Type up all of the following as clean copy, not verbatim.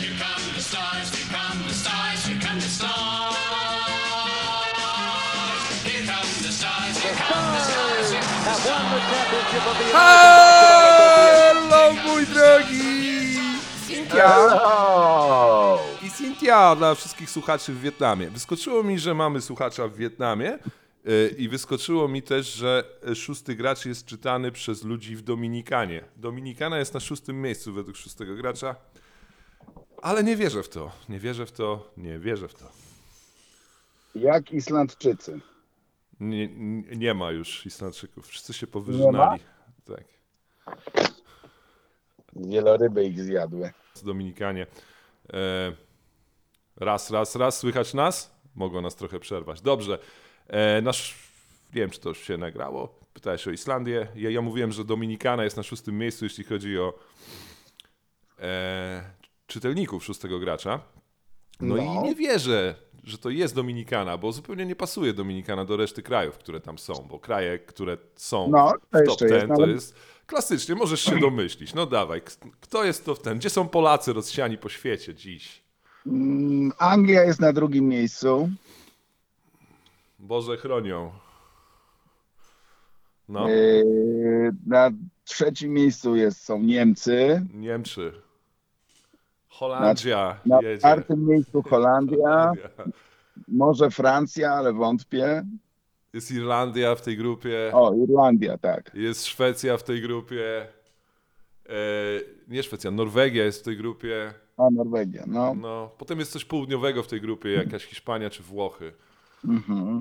Hello, mój drogi! Cynthia! Hello! I Cynthia dla wszystkich słuchaczy w Wietnamie. Wyskoczyło mi, że mamy słuchacza w Wietnamie i wyskoczyło mi też, że szósty gracz jest czytany przez ludzi w Dominikanie. Dominikana jest na 6. miejscu według szóstego gracza, ale nie wierzę w to. Nie wierzę w to. Nie wierzę w to. Jak Islandczycy. Nie ma już Islandczyków. Wszyscy się powyżynali. Tak. Wieloryby ich zjadły. W Dominikanie. Raz. Słychać nas? Mogło nas trochę przerwać. Dobrze. Nie wiem, czy to już się nagrało. Pytałeś o Islandię. Ja mówiłem, że Dominikana jest na 6. miejscu, jeśli chodzi o czytelników 6. gracza. No i nie wierzę, że to jest Dominikana, bo zupełnie nie pasuje Dominikana do reszty krajów, które tam są, bo kraje, które są w top 10, to jest klasycznie, możesz się domyślić. No dawaj, kto jest top 10? Gdzie są Polacy rozsiani po świecie dziś? Anglia jest na 2. miejscu. Boże chronią. No. Na 3. miejscu są Niemcy. Niemcy. Holandia Na jedzie. 4. miejscu Holandia. Może Francja, ale wątpię. Jest Irlandia w tej grupie. O, Irlandia, tak. Jest Szwecja w tej grupie. Nie Szwecja, Norwegia jest w tej grupie. A, Norwegia, no. No. Potem jest coś południowego w tej grupie, jakaś Hiszpania czy Włochy. Mhm.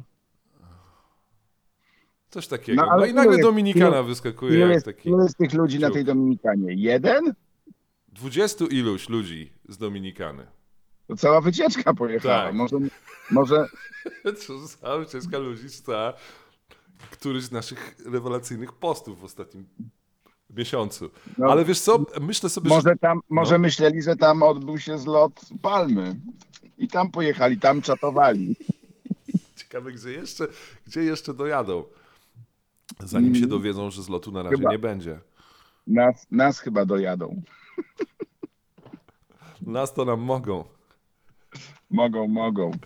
Coś takiego. No, ale i nagle jest- Dominikana wyskakuje jak taki... Ilu jest tych ludzi na tej Dominikanie? 1? 20 iluś ludzi z Dominikany. To cała wycieczka pojechała. Tak. Może To cała ucieczka ludzi czyta któryś z naszych rewelacyjnych postów w ostatnim miesiącu. No. Ale wiesz co, myślę sobie, Może myśleli, że tam odbył się zlot Palmy. I tam pojechali, tam czatowali. ciekawe gdzie jeszcze dojadą. Zanim się dowiedzą, że zlotu na razie Chyba. nie będzie. Nas chyba dojadą. Nas to nam mogą. Mogą.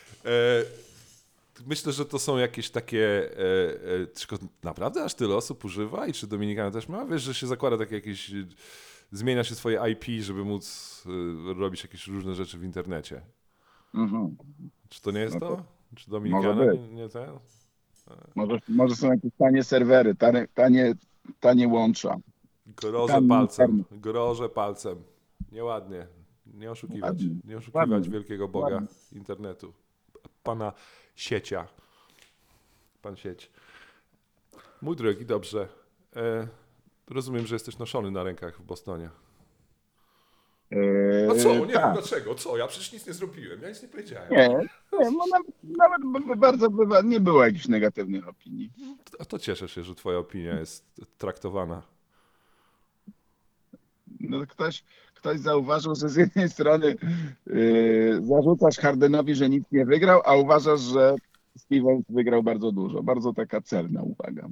Myślę, że to są jakieś takie... Tylko naprawdę aż tyle osób używa? I czy Dominikana też ma? Wiesz, że się zakłada takie jakieś... Zmienia się swoje IP, żeby móc robić jakieś różne rzeczy w internecie. Mhm. Czy to nie jest No to? Czy może Dominikana być. nie ten? Może są jakieś tanie serwery, tanie łącza. Grożę palcem. Nieładnie. Nie oszukiwać. Ładnie. Nie oszukiwać Ładnie. wielkiego Boga Ładnie. internetu. Pana siecia. Pan sieć. Mój drogi, dobrze. Rozumiem, że jesteś noszony na rękach w Bostonie. A co? Nie wiem tak. dlaczego. Co? Ja przecież nic nie zrobiłem. Ja nic nie powiedziałem. Nie, bo nawet bardzo nie było jakichś negatywnych opinii. A to cieszę się, że twoja opinia jest traktowana. No, ktoś zauważył, że z jednej strony zarzucasz Hardenowi, że nic nie wygrał, a uważasz, że Stevens wygrał bardzo dużo. Bardzo taka celna uwaga.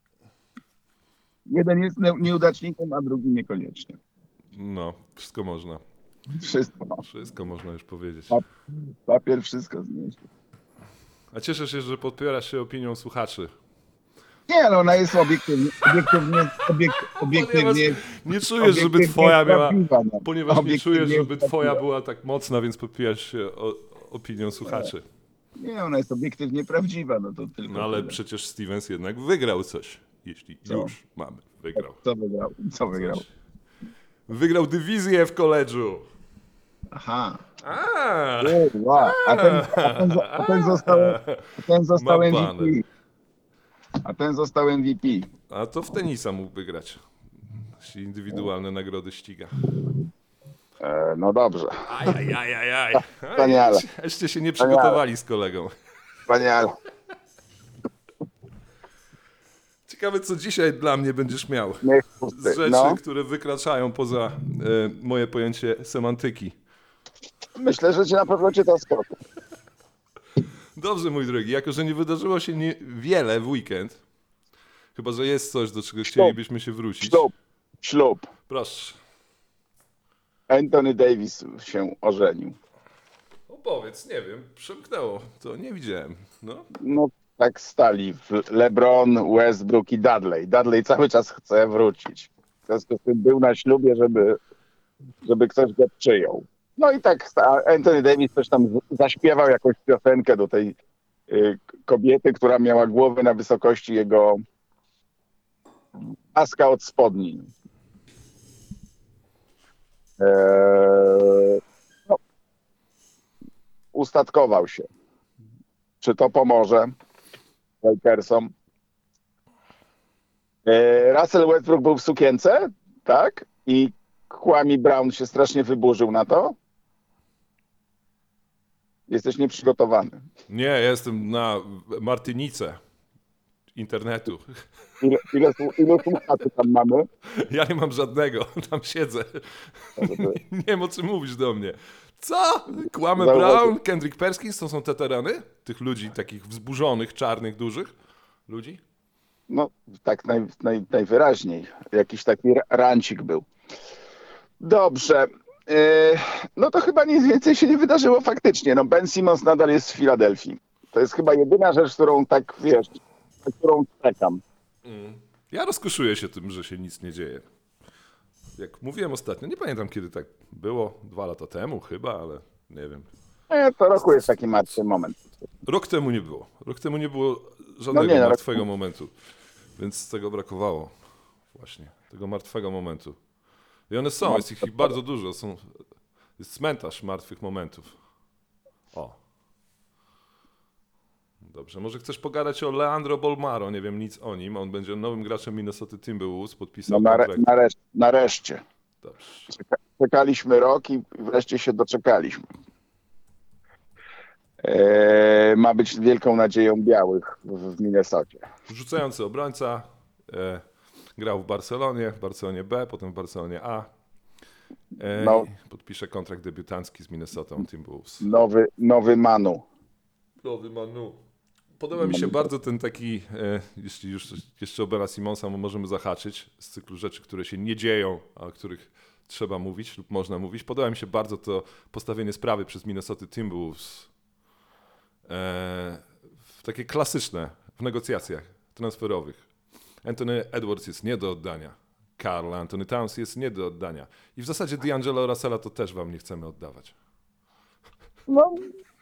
Jeden jest nieudacznikiem, a drugi niekoniecznie. No, wszystko można. Wszystko. Można już powiedzieć. Papier wszystko zniesie. A cieszę się, że podpierasz się opinią słuchaczy. Nie, no ona jest obiektywnie. Nie czujesz, żeby obiektywnie twoja miała... prawdziwa, no. Ponieważ nie Obiektywnie czujesz, żeby jest twoja prawdziwa. była tak mocna, więc podpierasz się opinią słuchaczy. Nie, ona jest obiektywnie prawdziwa, no to tylko. No ale tyle. przecież Stevens jednak wygrał coś. Jeśli Co? już mamy. Wygrał. Co wygrał? Coś. Wygrał dywizję w koledżu. Aha. A Ten został Ma MVP. baner. A ten został MVP. A to w tenisa mógł wygrać. Jeśli indywidualne nagrody ściga. No dobrze. Ajajajajaj. Wspaniale. Jeszcze się nie przygotowali z kolegą. Wspaniale. Ciekawe, co dzisiaj dla mnie będziesz miał. Niech Z rzeczy, no, które wykraczają poza moje pojęcie semantyki. myślę, że na pewno cię to spotka. Dobrze, mój drogi, jako że nie wydarzyło się wiele w weekend, chyba że jest coś, do czego chcielibyśmy się wrócić. Ślub. Proszę. Anthony Davis się ożenił. Opowiedz, nie wiem, przemknęło, to nie widziałem. No. No tak stali LeBron, Westbrook i Dudley. Dudley cały czas chce wrócić. W związku z tym był na ślubie, żeby ktoś go przyjął. No i tak Anthony Davis też tam zaśpiewał jakąś piosenkę do tej kobiety, która miała głowę na wysokości jego paska od spodni. No, ustatkował się. Czy to pomoże Lakersom? Russell Westbrook był w sukience, tak? I Kwame Brown się strasznie wyburzył na to. Jesteś nieprzygotowany. Nie, ja jestem na Martynice internetu. Ile słuchaczy tam mamy? Ja nie mam żadnego, tam siedzę. Nie wiem, o czym mówisz do mnie. Co? Kwame Brown, Kendrick Perkins, to są te tereny? Tych ludzi takich wzburzonych, czarnych, dużych ludzi? No, tak najwyraźniej. Jakiś taki rancik był. Dobrze. No to chyba nic więcej się nie wydarzyło faktycznie. No, Ben Simmons nadal jest w Filadelfii. To jest chyba jedyna rzecz, którą tak, wiesz, na którą czekam. Ja rozkoszuję się tym, że się nic nie dzieje. Jak mówiłem ostatnio, nie pamiętam kiedy tak było, 2 lata temu chyba, ale nie wiem. To roku jest taki martwy moment. Rok temu nie było. Rok temu nie było żadnego martwego momentu. Więc tego brakowało. Właśnie. Tego martwego momentu. I one są, jest ich bardzo dużo. Jest cmentarz martwych momentów. O. Dobrze, może chcesz pogadać o Leandro Bolmaro? Nie wiem nic o nim. On będzie nowym graczem Minnesota Timberwolves. Podpisał kontrakt. Nareszcie. Dobrze. Czekaliśmy rok i wreszcie się doczekaliśmy. Ma być wielką nadzieją białych w Minnesocie. Rzucający obrońca. Grał w Barcelonie B, potem w Barcelonie A. Podpisze kontrakt debiutancki z Minnesota Timberwolves. Nowy Manu. Nowy Manu. Podoba mi się bardzo ten taki, jeśli już jeszcze o Bena Simonsa możemy zahaczyć, z cyklu rzeczy, które się nie dzieją, a o których trzeba mówić lub można mówić. Podoba mi się bardzo to postawienie sprawy przez Minnesota Timberwolves. Takie klasyczne w negocjacjach transferowych. Anthony Edwards jest nie do oddania. Karl Anthony Towns jest nie do oddania. I w zasadzie D'Angelo Russella to też wam nie chcemy oddawać. No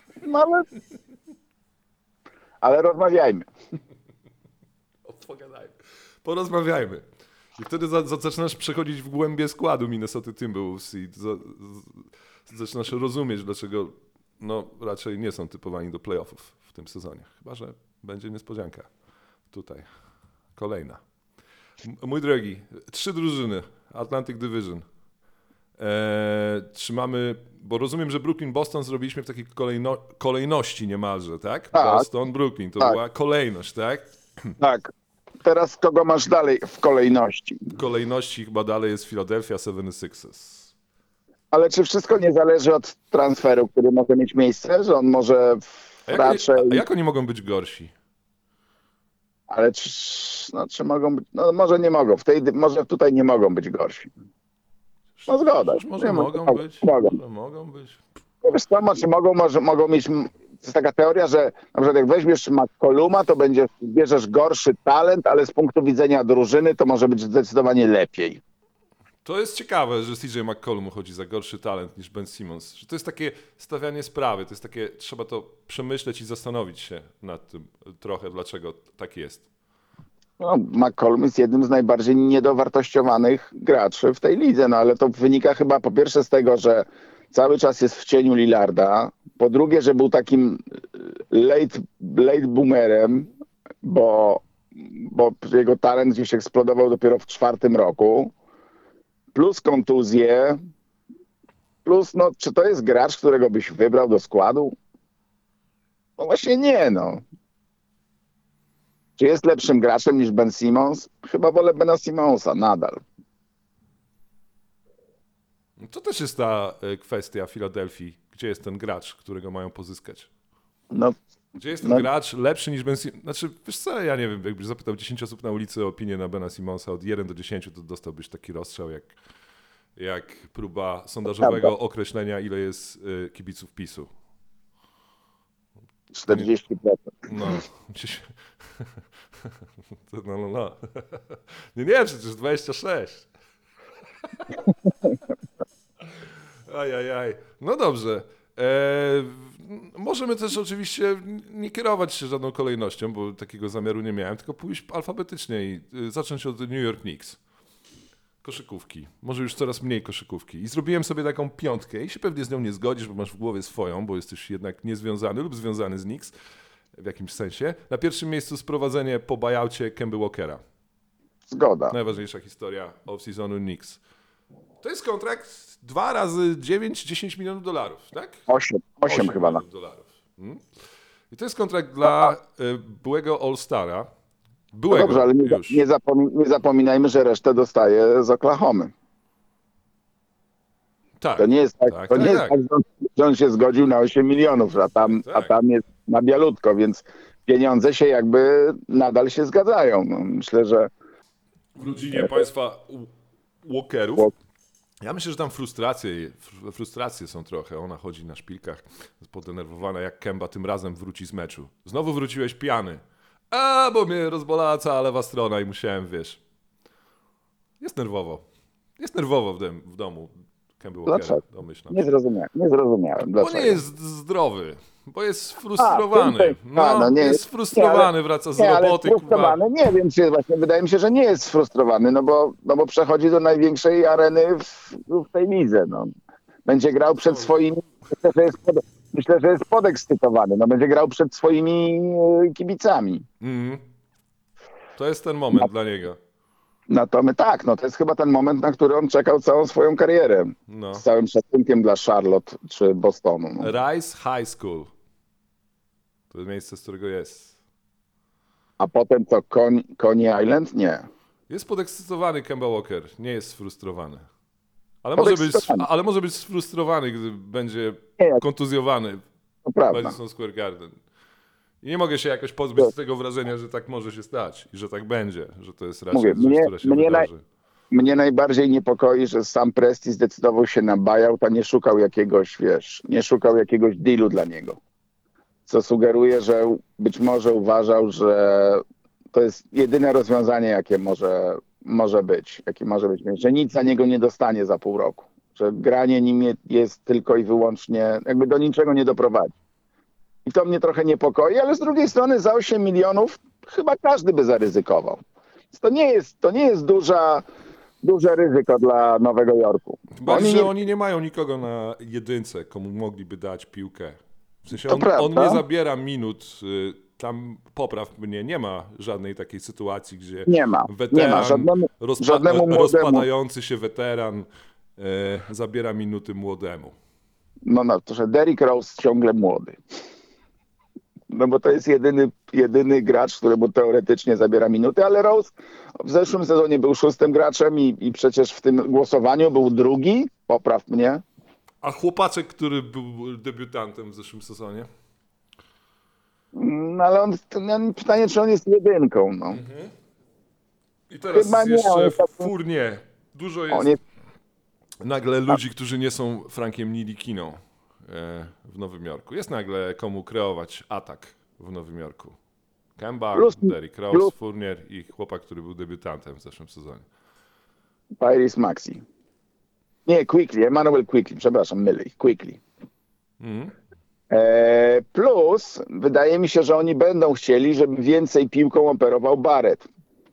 ale rozmawiajmy. Pogadajmy. Porozmawiajmy. I wtedy zaczynasz przechodzić w głębie składu Minnesota Timberwolves i zaczynasz rozumieć, dlaczego raczej nie są typowani do playoffów w tym sezonie. Chyba że będzie niespodzianka. Tutaj. Kolejna. Mój drogi, 3 drużyny. Atlantic Division. Trzymamy, bo rozumiem, że Brooklyn-Boston zrobiliśmy w takiej kolejności niemalże, tak? Boston-Brooklyn, to była kolejność, tak? Tak. Teraz kogo masz dalej w kolejności? W kolejności chyba dalej jest Philadelphia 76ers. Ale czy wszystko nie zależy od transferu, który może mieć miejsce? Że on może raczej... A jak oni mogą być gorsi? Ale czy mogą być... No może nie mogą. Może tutaj nie mogą być gorsi. No zgoda. Może mogą być. Mogą być. Wiesz co, mogą mieć... To jest taka teoria, że na przykład jak weźmiesz McColluma, to bierzesz gorszy talent, ale z punktu widzenia drużyny to może być zdecydowanie lepiej. To jest ciekawe, że CJ McCollum uchodzi za gorszy talent niż Ben Simmons. Że to jest takie stawianie sprawy, to jest takie, trzeba to przemyśleć i zastanowić się nad tym trochę, dlaczego tak jest. No, McCollum jest jednym z najbardziej niedowartościowanych graczy w tej lidze, no ale to wynika chyba po pierwsze z tego, że cały czas jest w cieniu Lillarda, po drugie, że był takim late boomerem, bo jego talent gdzieś eksplodował dopiero w 4. roku, plus kontuzje, plus czy to jest gracz, którego byś wybrał do składu? No właśnie nie, Czy jest lepszym graczem niż Ben Simmons? Chyba wolę Bena Simmonsa nadal. To też jest ta kwestia Filadelfii. Gdzie jest ten gracz, którego mają pozyskać? Gdzie jest ten gracz lepszy niż Ben Simmons? Znaczy, wiesz co, ja nie wiem, jakbyś zapytał 10 osób na ulicy o opinię na Bena Simmonsa od 1 do 10, to dostałbyś taki rozstrzał jak jak próba sondażowego określenia, ile jest kibiców PiS-u. 40%. No, gdzieś... No. Nie, przecież 26. Ajajaj. No dobrze. Możemy też oczywiście nie kierować się żadną kolejnością, bo takiego zamiaru nie miałem, tylko pójść alfabetycznie i zacząć od New York Knicks. Koszykówki. Może już coraz mniej koszykówki. I zrobiłem sobie taką piątkę i się pewnie z nią nie zgodzisz, bo masz w głowie swoją, bo jesteś jednak niezwiązany lub związany z Knicks w jakimś sensie. Na pierwszym miejscu sprowadzenie po buyoutie Kemby Walkera. Zgoda. Najważniejsza historia off-seasonu Knicks. To jest kontrakt 2 razy 9, 10 milionów dolarów, tak? 8 chyba. Milionów dolarów. I to jest kontrakt dla byłego All-Stara. No dobrze, ale nie zapominajmy, że resztę dostaje z Oklahomy. Tak. To nie jest tak, że on się zgodził na 8 milionów, a tam jest na bialutko, więc pieniądze się jakby nadal się zgadzają. No, myślę, że w rodzinie państwa Walkerów. Ja myślę, że tam frustracje są trochę. Ona chodzi na szpilkach, podenerwowana jak Kemba tym razem wróci z meczu. Znowu wróciłeś pijany. Bo mnie rozbolała cała lewa strona i musiałem, wiesz. Jest nerwowo w domu Kemba Walkera, domyślam. Nie zrozumiałem. Dlaczego? Bo nie jest zdrowy. Bo jest frustrowany. Jest frustrowany, wraca z roboty. Frustrowany, nie wiem, czy właśnie wydaje mi się, że nie jest sfrustrowany, no bo przechodzi do największej areny w tej lidze. No. Będzie grał przed swoimi, myślę, że jest podekscytowany, no będzie grał przed swoimi kibicami. To jest ten moment dla niego. Natomiast tak, to jest chyba ten moment, na który on czekał całą swoją karierę. No. Z całym szacunkiem dla Charlotte czy Bostonu. No. Rice High School. To jest miejsce, z którego jest. A potem to Coney Island? Nie. Jest podekscytowany Kemba Walker. Nie jest sfrustrowany. Ale może być sfrustrowany, gdy będzie kontuzjowany w Madison Square Garden. I nie mogę się jakoś pozbyć z tego wrażenia, że tak może się stać i że tak będzie, że to jest raczej rzecz, która się wydarzy. Mnie najbardziej niepokoi, że sam Presti zdecydował się na buyout, a nie szukał jakiegoś dealu dla niego. Co sugeruje, że być może uważał, że to jest jedyne rozwiązanie, jakie może być, że nic za niego nie dostanie za pół roku. Że granie nim jest tylko i wyłącznie, jakby do niczego nie doprowadzi. I to mnie trochę niepokoi, ale z drugiej strony za 8 milionów chyba każdy by zaryzykował. Więc to nie jest duże ryzyko dla Nowego Jorku. Oni nie mają nikogo na jedynce, komu mogliby dać piłkę. W sensie on nie zabiera minut, tam popraw mnie, nie ma żadnej takiej sytuacji, gdzie rozpadający się weteran zabiera minuty młodemu. To że Derrick Rose ciągle młody. No bo to jest jedyny gracz, któremu teoretycznie zabiera minuty, ale Rose w zeszłym sezonie był 6. graczem i przecież w tym głosowaniu był 2. Popraw mnie. A chłopaczek, który był debiutantem w zeszłym sezonie? No ale pytanie, czy on jest jedynką. No. I teraz chyba jeszcze Fournier. Dużo jest nagle ludzi, którzy nie są Frankiem Ntilikina w Nowym Jorku. Jest nagle komu kreować atak w Nowym Jorku. Kemba, Derrick Rose, Fournier i chłopak, który był debiutantem w zeszłym sezonie. Tyrese Maxey. Nie, Emmanuel Quickley, przepraszam, mylę ich, Quickley. Plus wydaje mi się, że oni będą chcieli, żeby więcej piłką operował Barrett.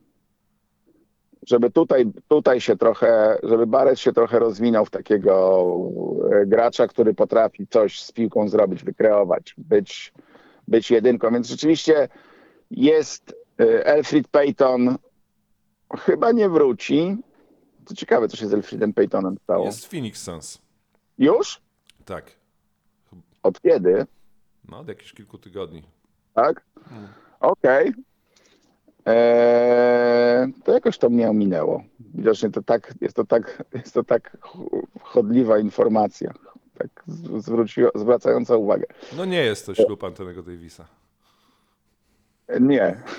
Żeby tutaj się trochę, żeby Barrett się trochę rozwinął w takiego gracza, który potrafi coś z piłką zrobić, wykreować, być jedynką. Więc rzeczywiście jest Elfrid Payton, chyba nie wróci. To ciekawe, co się z Elfridem Paytonem stało. Jest Phoenix Suns. Już? Tak. Od kiedy? No, od jakichś kilku tygodni. Tak? Okej. To jakoś to mnie ominęło. Widocznie jest to tak chodliwa informacja, tak zwracająca uwagę. No nie jest to ślub Antonego Davisa. Nie,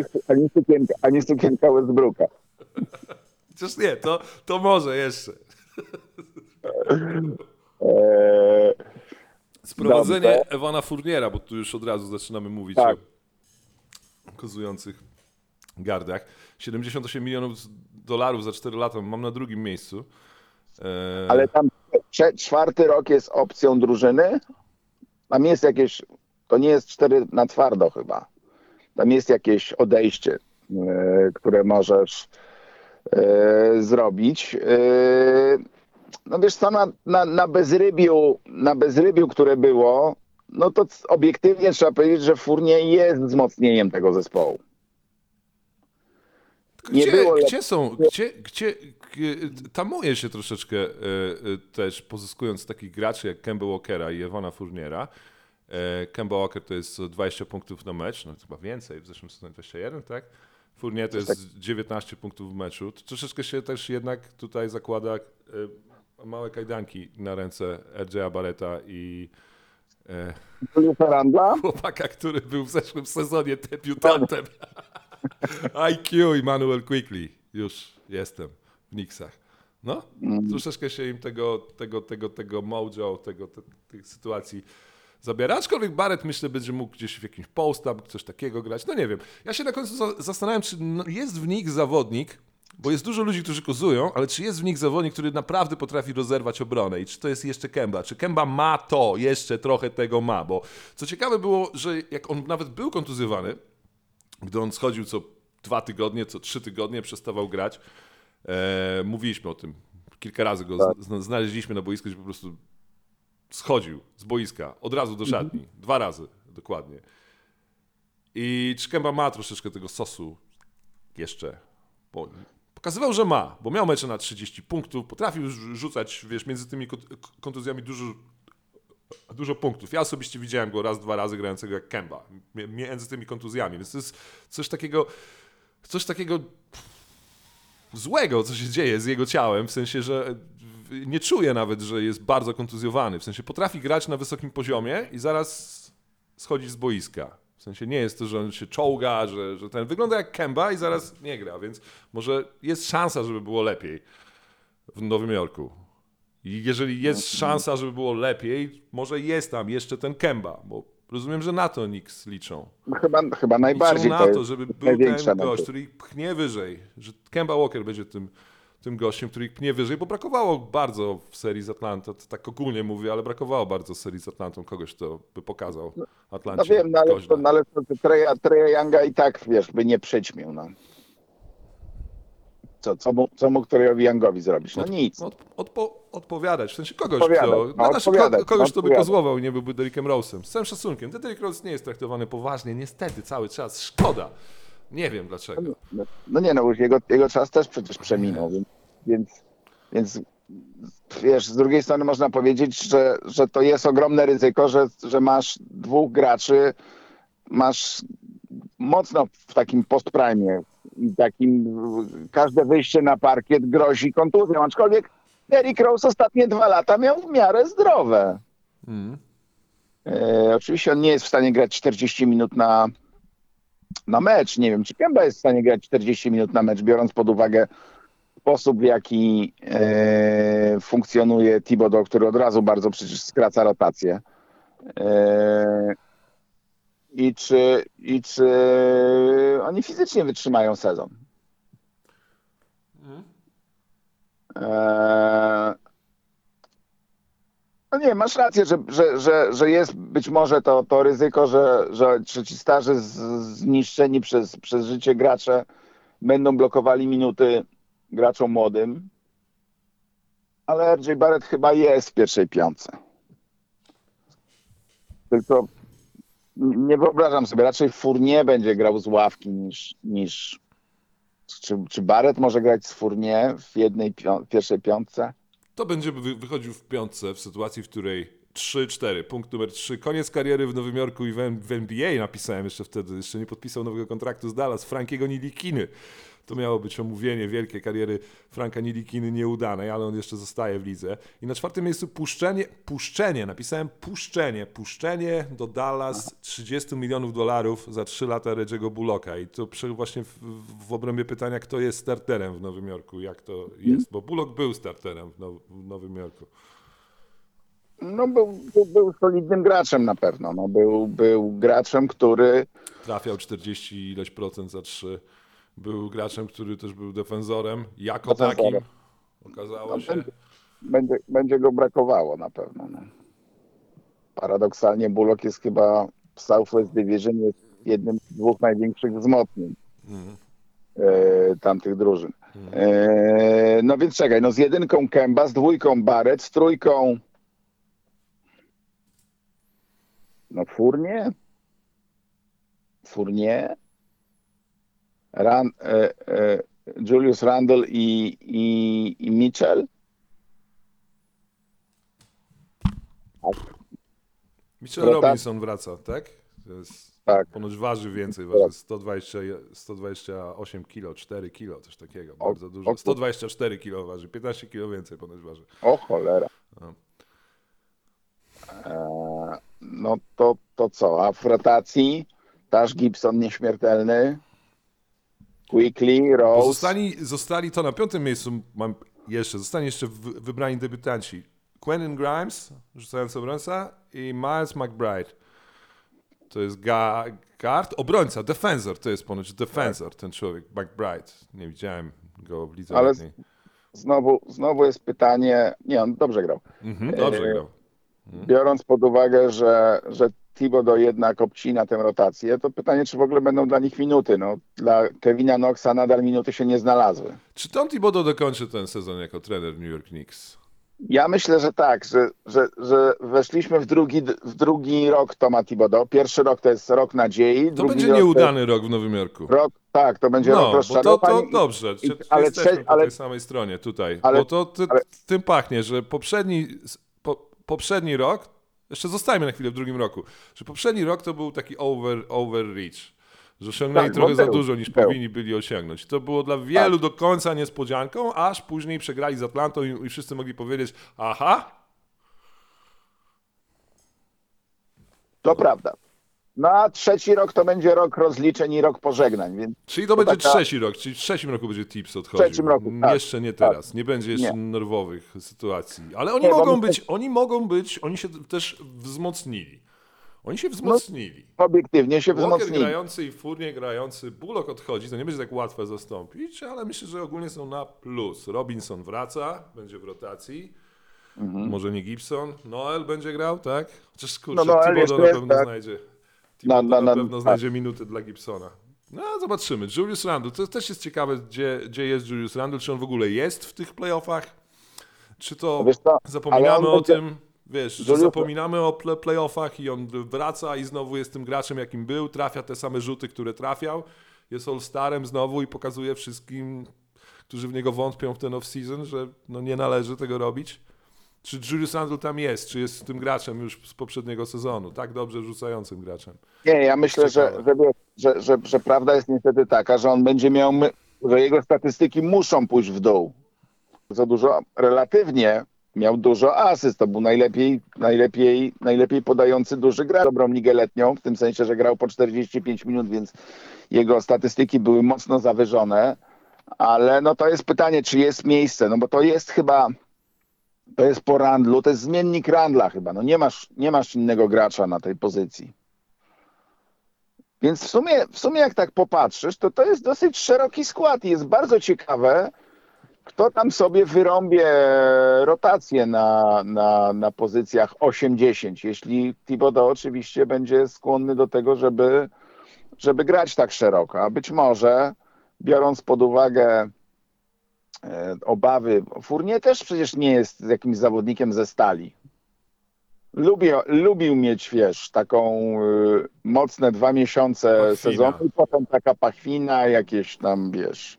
ani sukienka Westbrooka. Chociaż nie, to może jeszcze. Eee, Sprowadzenie Dobrze. Evana Fourniera, bo tu już od razu zaczynamy mówić Tak. o kozujących gardach. 78 milionów dolarów za 4 lata, mam na drugim miejscu. Ale tam czwarty rok jest opcją drużyny. Tam jest jakieś, to nie jest 4 na twardo chyba. Tam jest jakieś odejście, które możesz zrobić. No wiesz co, na bezrybiu, które było, no to obiektywnie trzeba powiedzieć, że Fournier jest wzmocnieniem tego zespołu. Nie było Tamuje się troszeczkę też, pozyskując takich graczy jak Kemba Walkera i Evana Fourniera. Kemba Walker to jest 20 punktów na mecz, no chyba więcej, w zeszłym sezonie 21, tak? Fournier to jest 19 punktów w meczu. To troszeczkę się też jednak tutaj zakłada małe kajdanki na ręce RJ'a Barretta i chłopaka, który był w zeszłym sezonie debiutantem. IQ Emmanuel Quickley. Już jestem w Knicksach. No, troszeczkę się im tego mojo, tych sytuacji zabiera. Aczkolwiek Barrett myślę, będzie mógł gdzieś w jakimś post-up, coś takiego grać. No nie wiem. Ja się na końcu zastanawiam, czy jest w nich zawodnik, bo jest dużo ludzi, którzy kozują, ale czy jest w nich zawodnik, który naprawdę potrafi rozerwać obronę i czy to jest jeszcze Kemba? Czy Kemba ma to, jeszcze trochę tego ma? Bo co ciekawe było, że jak on nawet był kontuzjowany, gdy on schodził co 2 tygodnie, co 3 tygodnie, przestawał grać, mówiliśmy o tym. Kilka razy go znaleźliśmy na boisku, gdzie po prostu schodził z boiska, od razu do szatni. 2 razy dokładnie. I czy Kemba ma troszeczkę tego sosu jeszcze? Bo pokazywał, że ma, bo miał mecze na 30 punktów, potrafił rzucać, wiesz, między tymi kontuzjami dużo punktów. Ja osobiście widziałem go raz, 2 razy grającego jak Kemba, między tymi kontuzjami, więc to jest coś takiego złego, co się dzieje z jego ciałem, w sensie, że nie czuje nawet, że jest bardzo kontuzjowany, w sensie potrafi grać na wysokim poziomie i zaraz schodzi z boiska. W sensie nie jest to, że on się czołga, że ten wygląda jak Kemba i zaraz nie gra, więc może jest szansa, żeby było lepiej w Nowym Jorku. I jeżeli jest szansa, żeby było lepiej, może jest tam jeszcze ten Kemba, bo rozumiem, że na to Knicks liczą. Chyba najbardziej. Liczą na to, żeby był ten gość, który ich pchnie wyżej, że Kemba Walker będzie tym gościem, który ich pchnie wyżej, bo brakowało bardzo w serii z Atlantą, tak ogólnie mówię, ale brakowało bardzo w serii z Atlantą kogoś, kto by pokazał Atlancie. No wiem, ale Treya Younga i tak, wiesz, by nie przyćmił, no. Co mógł Treyowi Youngowi zrobić? No nic. Odpowiadać, w sensie kogoś, kto by odpowiadać. kozłował i nie byłby Derrickiem Rose'em. Z całym szacunkiem. Derrick Rose nie jest traktowany poważnie, niestety, cały czas. Szkoda. Nie wiem dlaczego. No nie, no jego czas też przecież przeminął, więc wiesz, z drugiej strony można powiedzieć, że to jest ogromne ryzyko, że masz 2 graczy, masz mocno w takim post-prime i takim każde wyjście na parkiet grozi kontuzją, aczkolwiek Derrick Rose ostatnie 2 lata miał w miarę zdrowe. Oczywiście on nie jest w stanie grać 40 minut na mecz. Nie wiem, czy Kemba jest w stanie grać 40 minut na mecz, biorąc pod uwagę sposób, w jaki funkcjonuje Thibodeau, który od razu bardzo przecież skraca rotację. I czy oni fizycznie wytrzymają sezon? No nie, masz rację, że jest być może to ryzyko, że ci starzy zniszczeni przez życie gracze będą blokowali minuty graczom młodym, ale RJ Barrett chyba jest w pierwszej 5. Tylko nie wyobrażam sobie, raczej Fournier będzie grał z ławki niż czy Barrett może grać z Fournier w pierwszej 5? To będzie wychodził w 5 w sytuacji, w której 3-4, punkt numer 3, koniec kariery w Nowym Jorku i w NBA napisałem jeszcze wtedy, jeszcze nie podpisał nowego kontraktu z Dallas, Frankiego Nilikiny. To miało być omówienie wielkiej kariery Franka Nilikiny nieudanej, ale on jeszcze zostaje w lidze. I na 4. miejscu napisałem puszczenie do Dallas $30 milionów za 3 lata Reggie'ego Bullocka. I to właśnie w obrębie pytania, kto jest starterem w Nowym Jorku, jak to jest, bo Bullock był starterem w Nowym Jorku. No był solidnym graczem na pewno. No, był graczem, który Trafiał 40 ileś procent za 3. Był graczem, który też był defensorem. Jako takim okazało się. będzie go brakowało na pewno. No. Paradoksalnie Bullock jest chyba w Southwest Division jest jednym z 2 największych wzmocnień tamtych drużyn. No więc czekaj, no z 1 Kemba, z 2 Barrett, z 3 no Fournier, Julius Randle i Mitchell. Mitchell Robinson wraca, tak? To jest, tak. Ponoć waży więcej, waży 128 kg, 4 kg, coś takiego, bardzo dużo. 124 kg waży, 15 kg więcej ponoć waży. O cholera. No to co? A w rotacji Tash Gibson nieśmiertelny, Quickly, Rose. Zostali to na 5. miejscu, zostanie jeszcze wybrani debiutanci. Quentin Grimes, rzucający obrońca, i Miles McBride. To jest guard, obrońca, defensor, to jest ponoć defensor, ten człowiek, McBride. Nie widziałem go w lidze. Ale znowu jest pytanie, nie, on dobrze grał. Dobrze grał. Biorąc pod uwagę, że Thibodeau jednak obcina tę rotację, to pytanie, czy w ogóle będą dla nich minuty. No, dla Kevina Knoxa nadal minuty się nie znalazły. Czy Tom Thibodeau dokończy ten sezon jako trener New York Knicks? Ja myślę, że tak, że weszliśmy w drugi rok Toma Thibodeau. Pierwszy rok to jest rok nadziei. To będzie nieudany rok w Nowym Jorku. Tak, to będzie rok rozczarowań. To dobrze, jesteśmy po tej samej stronie tutaj. Bo to tym pachnie, że poprzedni rok, jeszcze zostajmy na chwilę w drugim roku, że poprzedni rok to był taki overreach. Że osiągnęli trochę za dużo niż powinni byli osiągnąć. To było dla wielu do końca niespodzianką, aż później przegrali z Atlantą i wszyscy mogli powiedzieć, aha. To prawda. No a 3. rok to będzie rok rozliczeń i rok pożegnań. Więc czyli to będzie 3. rok, czyli w 3. roku będzie Tips odchodził. W 3. roku, tak. Jeszcze nie teraz, nie będzie jeszcze nerwowych sytuacji. Ale oni oni się też wzmocnili. Oni się wzmocnili. No, obiektywnie się Walker wzmocnili. grający i Fournier grający, Bullock odchodzi, to nie będzie tak łatwe zastąpić, ale myślę, że ogólnie są na plus. Robinson wraca, będzie w rotacji. Może nie Gibson. Noel będzie grał, tak? Chociaż kurczę, Thibodeau na pewno znajdzie. Thibodeau na pewno znajdzie minuty dla Gibsona. No, zobaczymy. Julius Randle, to też jest ciekawe, gdzie jest Julius Randle, czy on w ogóle jest w tych playoffach, czy to zapominamy o tym. Wiesz, że zapominamy o playoffach i on wraca i znowu jest tym graczem, jakim był, trafia te same rzuty, które trafiał, jest all-starem znowu i pokazuje wszystkim, którzy w niego wątpią w ten off-season, że no nie należy tego robić. Czy Julius Randle tam jest, czy jest tym graczem już z poprzedniego sezonu, tak dobrze rzucającym graczem? Nie, ja myślę, że prawda jest niestety taka, że on będzie miał, że jego statystyki muszą pójść w dół. Za dużo, relatywnie miał dużo asyst, to był najlepiej podający duży gracz. Dobrą ligę letnią, w tym sensie, że grał po 45 minut, więc jego statystyki były mocno zawyżone, ale no to jest pytanie, czy jest miejsce, no bo to jest chyba, to jest po Randlu, to jest zmiennik Randla chyba, no nie masz innego gracza na tej pozycji. Więc w sumie jak tak popatrzysz, to jest dosyć szeroki skład i jest bardzo ciekawe, kto tam sobie wyrąbie rotację na pozycjach 8-10, jeśli Thibodeau oczywiście będzie skłonny do tego, żeby grać tak szeroko. A być może, biorąc pod uwagę obawy, Fournier też przecież nie jest jakimś zawodnikiem ze stali. Lubił mieć, wiesz, taką mocne 2 miesiące pachwina sezonu i potem taka pachwina, jakieś tam, wiesz,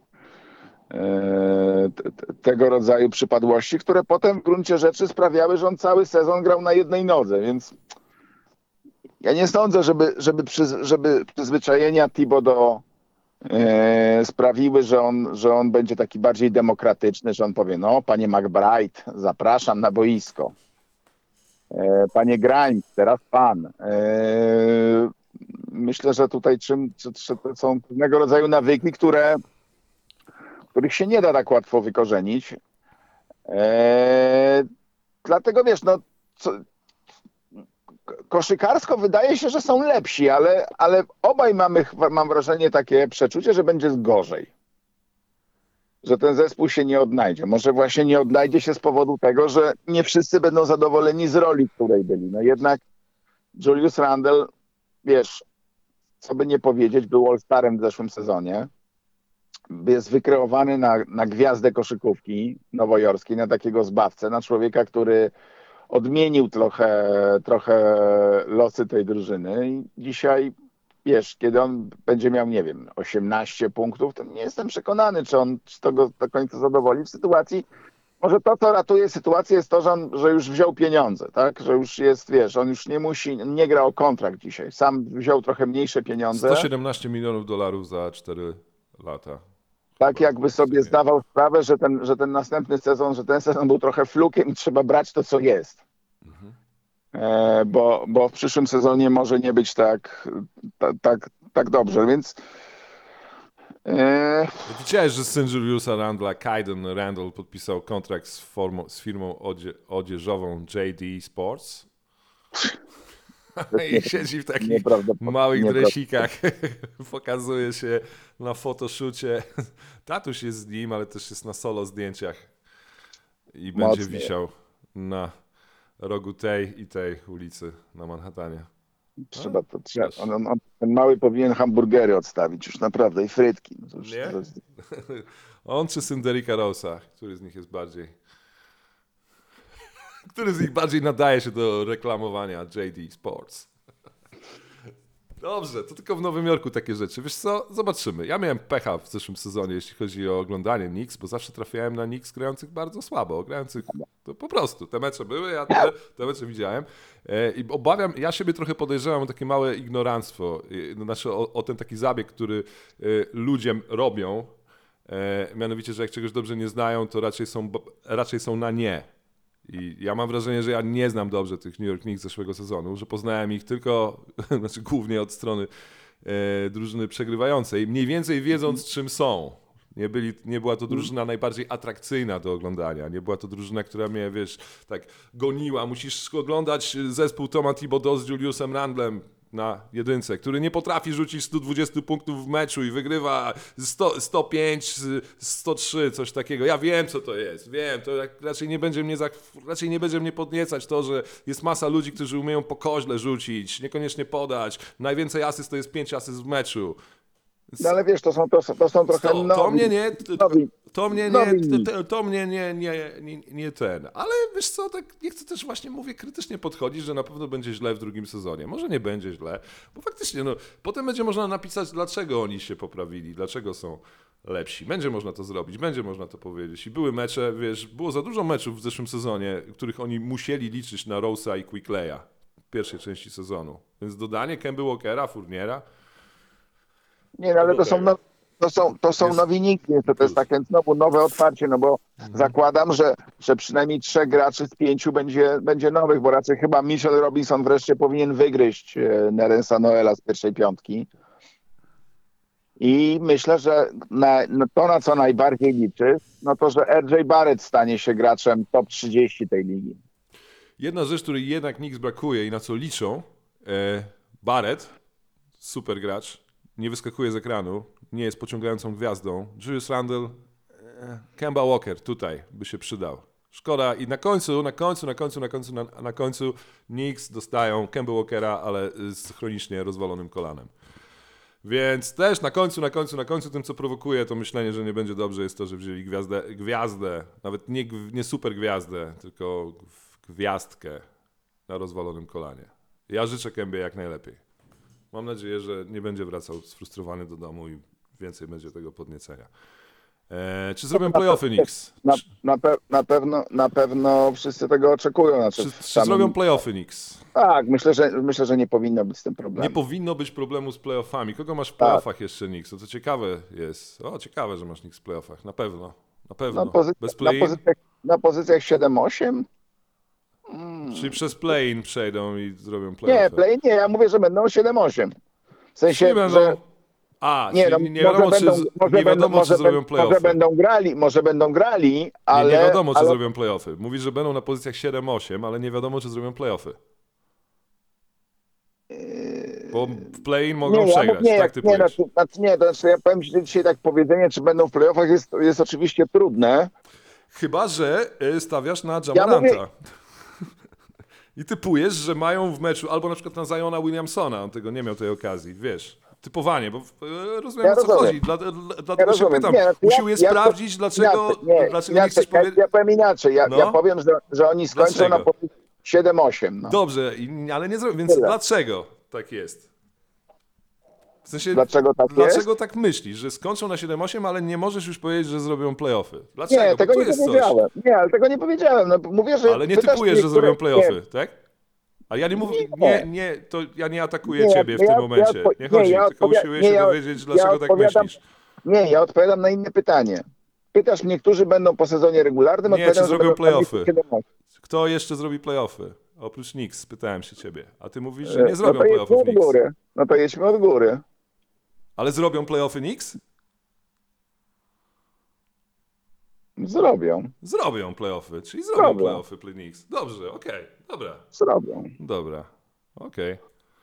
tego rodzaju przypadłości, które potem w gruncie rzeczy sprawiały, że on cały sezon grał na jednej nodze, więc ja nie sądzę, żeby przyzwyczajenia Thibodeau sprawiły, że on będzie taki bardziej demokratyczny, że on powie, no panie McBride, zapraszam na boisko. Panie Grimes, teraz pan. Myślę, że tutaj to są pewnego rodzaju nawyki, których się nie da tak łatwo wykorzenić. Dlatego wiesz, no, koszykarsko wydaje się, że są lepsi, ale obaj mamy, mam wrażenie, takie przeczucie, że będzie gorzej. Że ten zespół się nie odnajdzie. Może właśnie nie odnajdzie się z powodu tego, że nie wszyscy będą zadowoleni z roli, w której byli. No jednak Julius Randle, wiesz, co by nie powiedzieć, był All-Starem w zeszłym sezonie. Jest wykreowany na gwiazdę koszykówki nowojorskiej, na takiego zbawcę, na człowieka, który odmienił trochę losy tej drużyny. I dzisiaj, wiesz, kiedy on będzie miał, nie wiem, 18 punktów, to nie jestem przekonany, czy to go do końca zadowoli w sytuacji. Może to, co ratuje sytuację, jest to, że już wziął pieniądze, tak? Że już jest, wiesz, on już nie gra o kontrakt dzisiaj. Sam wziął trochę mniejsze pieniądze. 117 milionów dolarów za 4 lata. Tak jakby sobie zdawał sprawę, że ten następny sezon, że ten sezon był trochę flukiem i trzeba brać to, co jest. Bo w przyszłym sezonie może nie być tak dobrze, więc Widziałeś, że syn Juliusa Randla, Kaiden Randle, podpisał kontrakt z firmą odzieżową JD Sports? I siedzi w takich małych dresikach, pokazuje się na fotoszucie. Tatuś jest z nim, ale też jest na solo zdjęciach i będzie wisiał na rogu tej i tej ulicy na Manhattanie. Trzeba. Ten mały powinien hamburgery odstawić już naprawdę i frytki. No to już, nie? On czy syn Derricka Rose'a? Który z nich jest bardziej... Który z nich bardziej nadaje się do reklamowania JD Sports? Dobrze, to tylko w Nowym Jorku takie rzeczy. Wiesz co, zobaczymy. Ja miałem pecha w zeszłym sezonie, jeśli chodzi o oglądanie Knicks, bo zawsze trafiałem na Knicks grających bardzo słabo. Grających to po prostu. Te mecze były, ja te mecze widziałem. I ja siebie trochę podejrzewam o takie małe ignoranstwo. Znaczy o ten taki zabieg, który ludzie robią. Mianowicie, że jak czegoś dobrze nie znają, to raczej są na nie. I ja mam wrażenie, że ja nie znam dobrze tych New York Knicks z zeszłego sezonu, że poznałem ich tylko, znaczy głównie od strony drużyny przegrywającej, mniej więcej wiedząc czym są. Nie była to drużyna najbardziej atrakcyjna do oglądania, nie była to drużyna, która mnie, wiesz, tak goniła. Musisz oglądać zespół Toma Thibodeau z Juliusem Randlem na jedynce, który nie potrafi rzucić 120 punktów w meczu i wygrywa 105, 103, coś takiego. Ja wiem, co to jest. Wiem, to raczej nie będzie mnie podniecać to, że jest masa ludzi, którzy umieją po koźle rzucić, niekoniecznie podać. Najwięcej asyst to jest 5 asyst w meczu. No ale wiesz, to są trochę To mnie nie ten. Ale wiesz co, tak nie chcę też właśnie, mówię, krytycznie podchodzić, że na pewno będzie źle w drugim sezonie. Może nie będzie źle, bo faktycznie, no, potem będzie można napisać, dlaczego oni się poprawili, dlaczego są lepsi. Będzie można to zrobić, będzie można to powiedzieć. I były mecze, wiesz, było za dużo meczów w zeszłym sezonie, których oni musieli liczyć na Rose'a i Quickleya w pierwszej części sezonu. Więc dodanie Kemby Walkera, Fourniera. Nie, no, ale to są nowiniki, to jest takie znowu nowe otwarcie, no bo zakładam, że przynajmniej 3 graczy z 5 będzie nowych, bo raczej chyba Mitchell Robinson wreszcie powinien wygryźć Nerensa Noela z pierwszej piątki. I myślę, że na co najbardziej liczy, no to, że RJ Barrett stanie się graczem top 30 tej ligi. Jedna rzecz, której jednak Knicks brakuje i na co liczą, Barrett, super gracz, nie wyskakuje z ekranu, nie jest pociągającą gwiazdą. Julius Randle, Kemba Walker tutaj by się przydał. Szkoda i na końcu Knicks dostają Kemba Walkera, ale z chronicznie rozwalonym kolanem. Więc też na końcu tym, co prowokuje to myślenie, że nie będzie dobrze, jest to, że wzięli gwiazdę, nawet nie super gwiazdę, tylko gwiazdkę na rozwalonym kolanie. Ja życzę Kembie jak najlepiej. Mam nadzieję, że nie będzie wracał sfrustrowany do domu i więcej będzie tego podniecenia. Czy zrobią playoffy Knicks? Na pewno wszyscy tego oczekują. Znaczy, Czy zrobią playoffy Knicks? Tak, myślę, że nie powinno być z tym Nie problemu. powinno być problemu z playoffami. Kogo masz w Tak. playoffach jeszcze Knicks? To ciekawe jest. Ciekawe, że masz Knicks w playoffach. Na pewno. Na pewno. Bez play-in? Na pozycjach 7-8? Czyli przez play-in przejdą i zrobią Nie, playoffy. nie, ja mówię, że będą 7-8. W sensie, Czyli będą... że czyli nie wiadomo, czy zrobią playoffy. może będą grali, ale... Nie wiadomo, czy zrobią playoffy. Mówisz, że będą na pozycjach 7-8, ale nie wiadomo, czy zrobią playoffy. Bo w play-in mogą przegrać, tak ty powiesz? Ja powiem ci, że dzisiaj tak powiedzenie, czy będą w playoffach jest oczywiście trudne. Chyba że stawiasz na Jamoranta. I typujesz, że mają w meczu, albo na przykład na Ziona Williamsona, on tego nie miał tej okazji, wiesz. Typowanie, bo rozumiem, o co chodzi. Dlatego się pytam. Usiłuję sprawdzić, dlaczego nie chcesz powiedzieć... Ja powiem inaczej. Ja powiem, że oni skończą na 7-8. No. Dobrze, ale nie zrobią, więc dlaczego tak jest? W sensie, dlaczego tak myślisz, że skończą na 7-8, ale nie możesz już powiedzieć, że zrobią playoffy? Dlaczego? Nie, tego nie powiedziałem. Coś. Nie, ale tego nie powiedziałem. No, mówię, że ale nie typujesz, że zrobią playoffy, tak? A ja nie mówię, to ja nie atakuję ciebie w tym momencie. Nie chodzi, tylko usiłuję się dowiedzieć, dlaczego tak myślisz. Nie, ja odpowiadam na inne pytanie. Pytasz mnie, którzy będą po sezonie regularnym? Nie, czy zrobią playoffy. Kto jeszcze zrobi playoffy? Oprócz Knicks, pytałem się ciebie. A ty mówisz, że nie zrobią playoffów Knicks. No to jedźmy od góry. Ale zrobią playoffy Knicks? Zrobią. Zrobią playoffy, czyli zrobią playoffy Knicks. Dobrze, okej, dobra. Zrobią. Dobra, okej.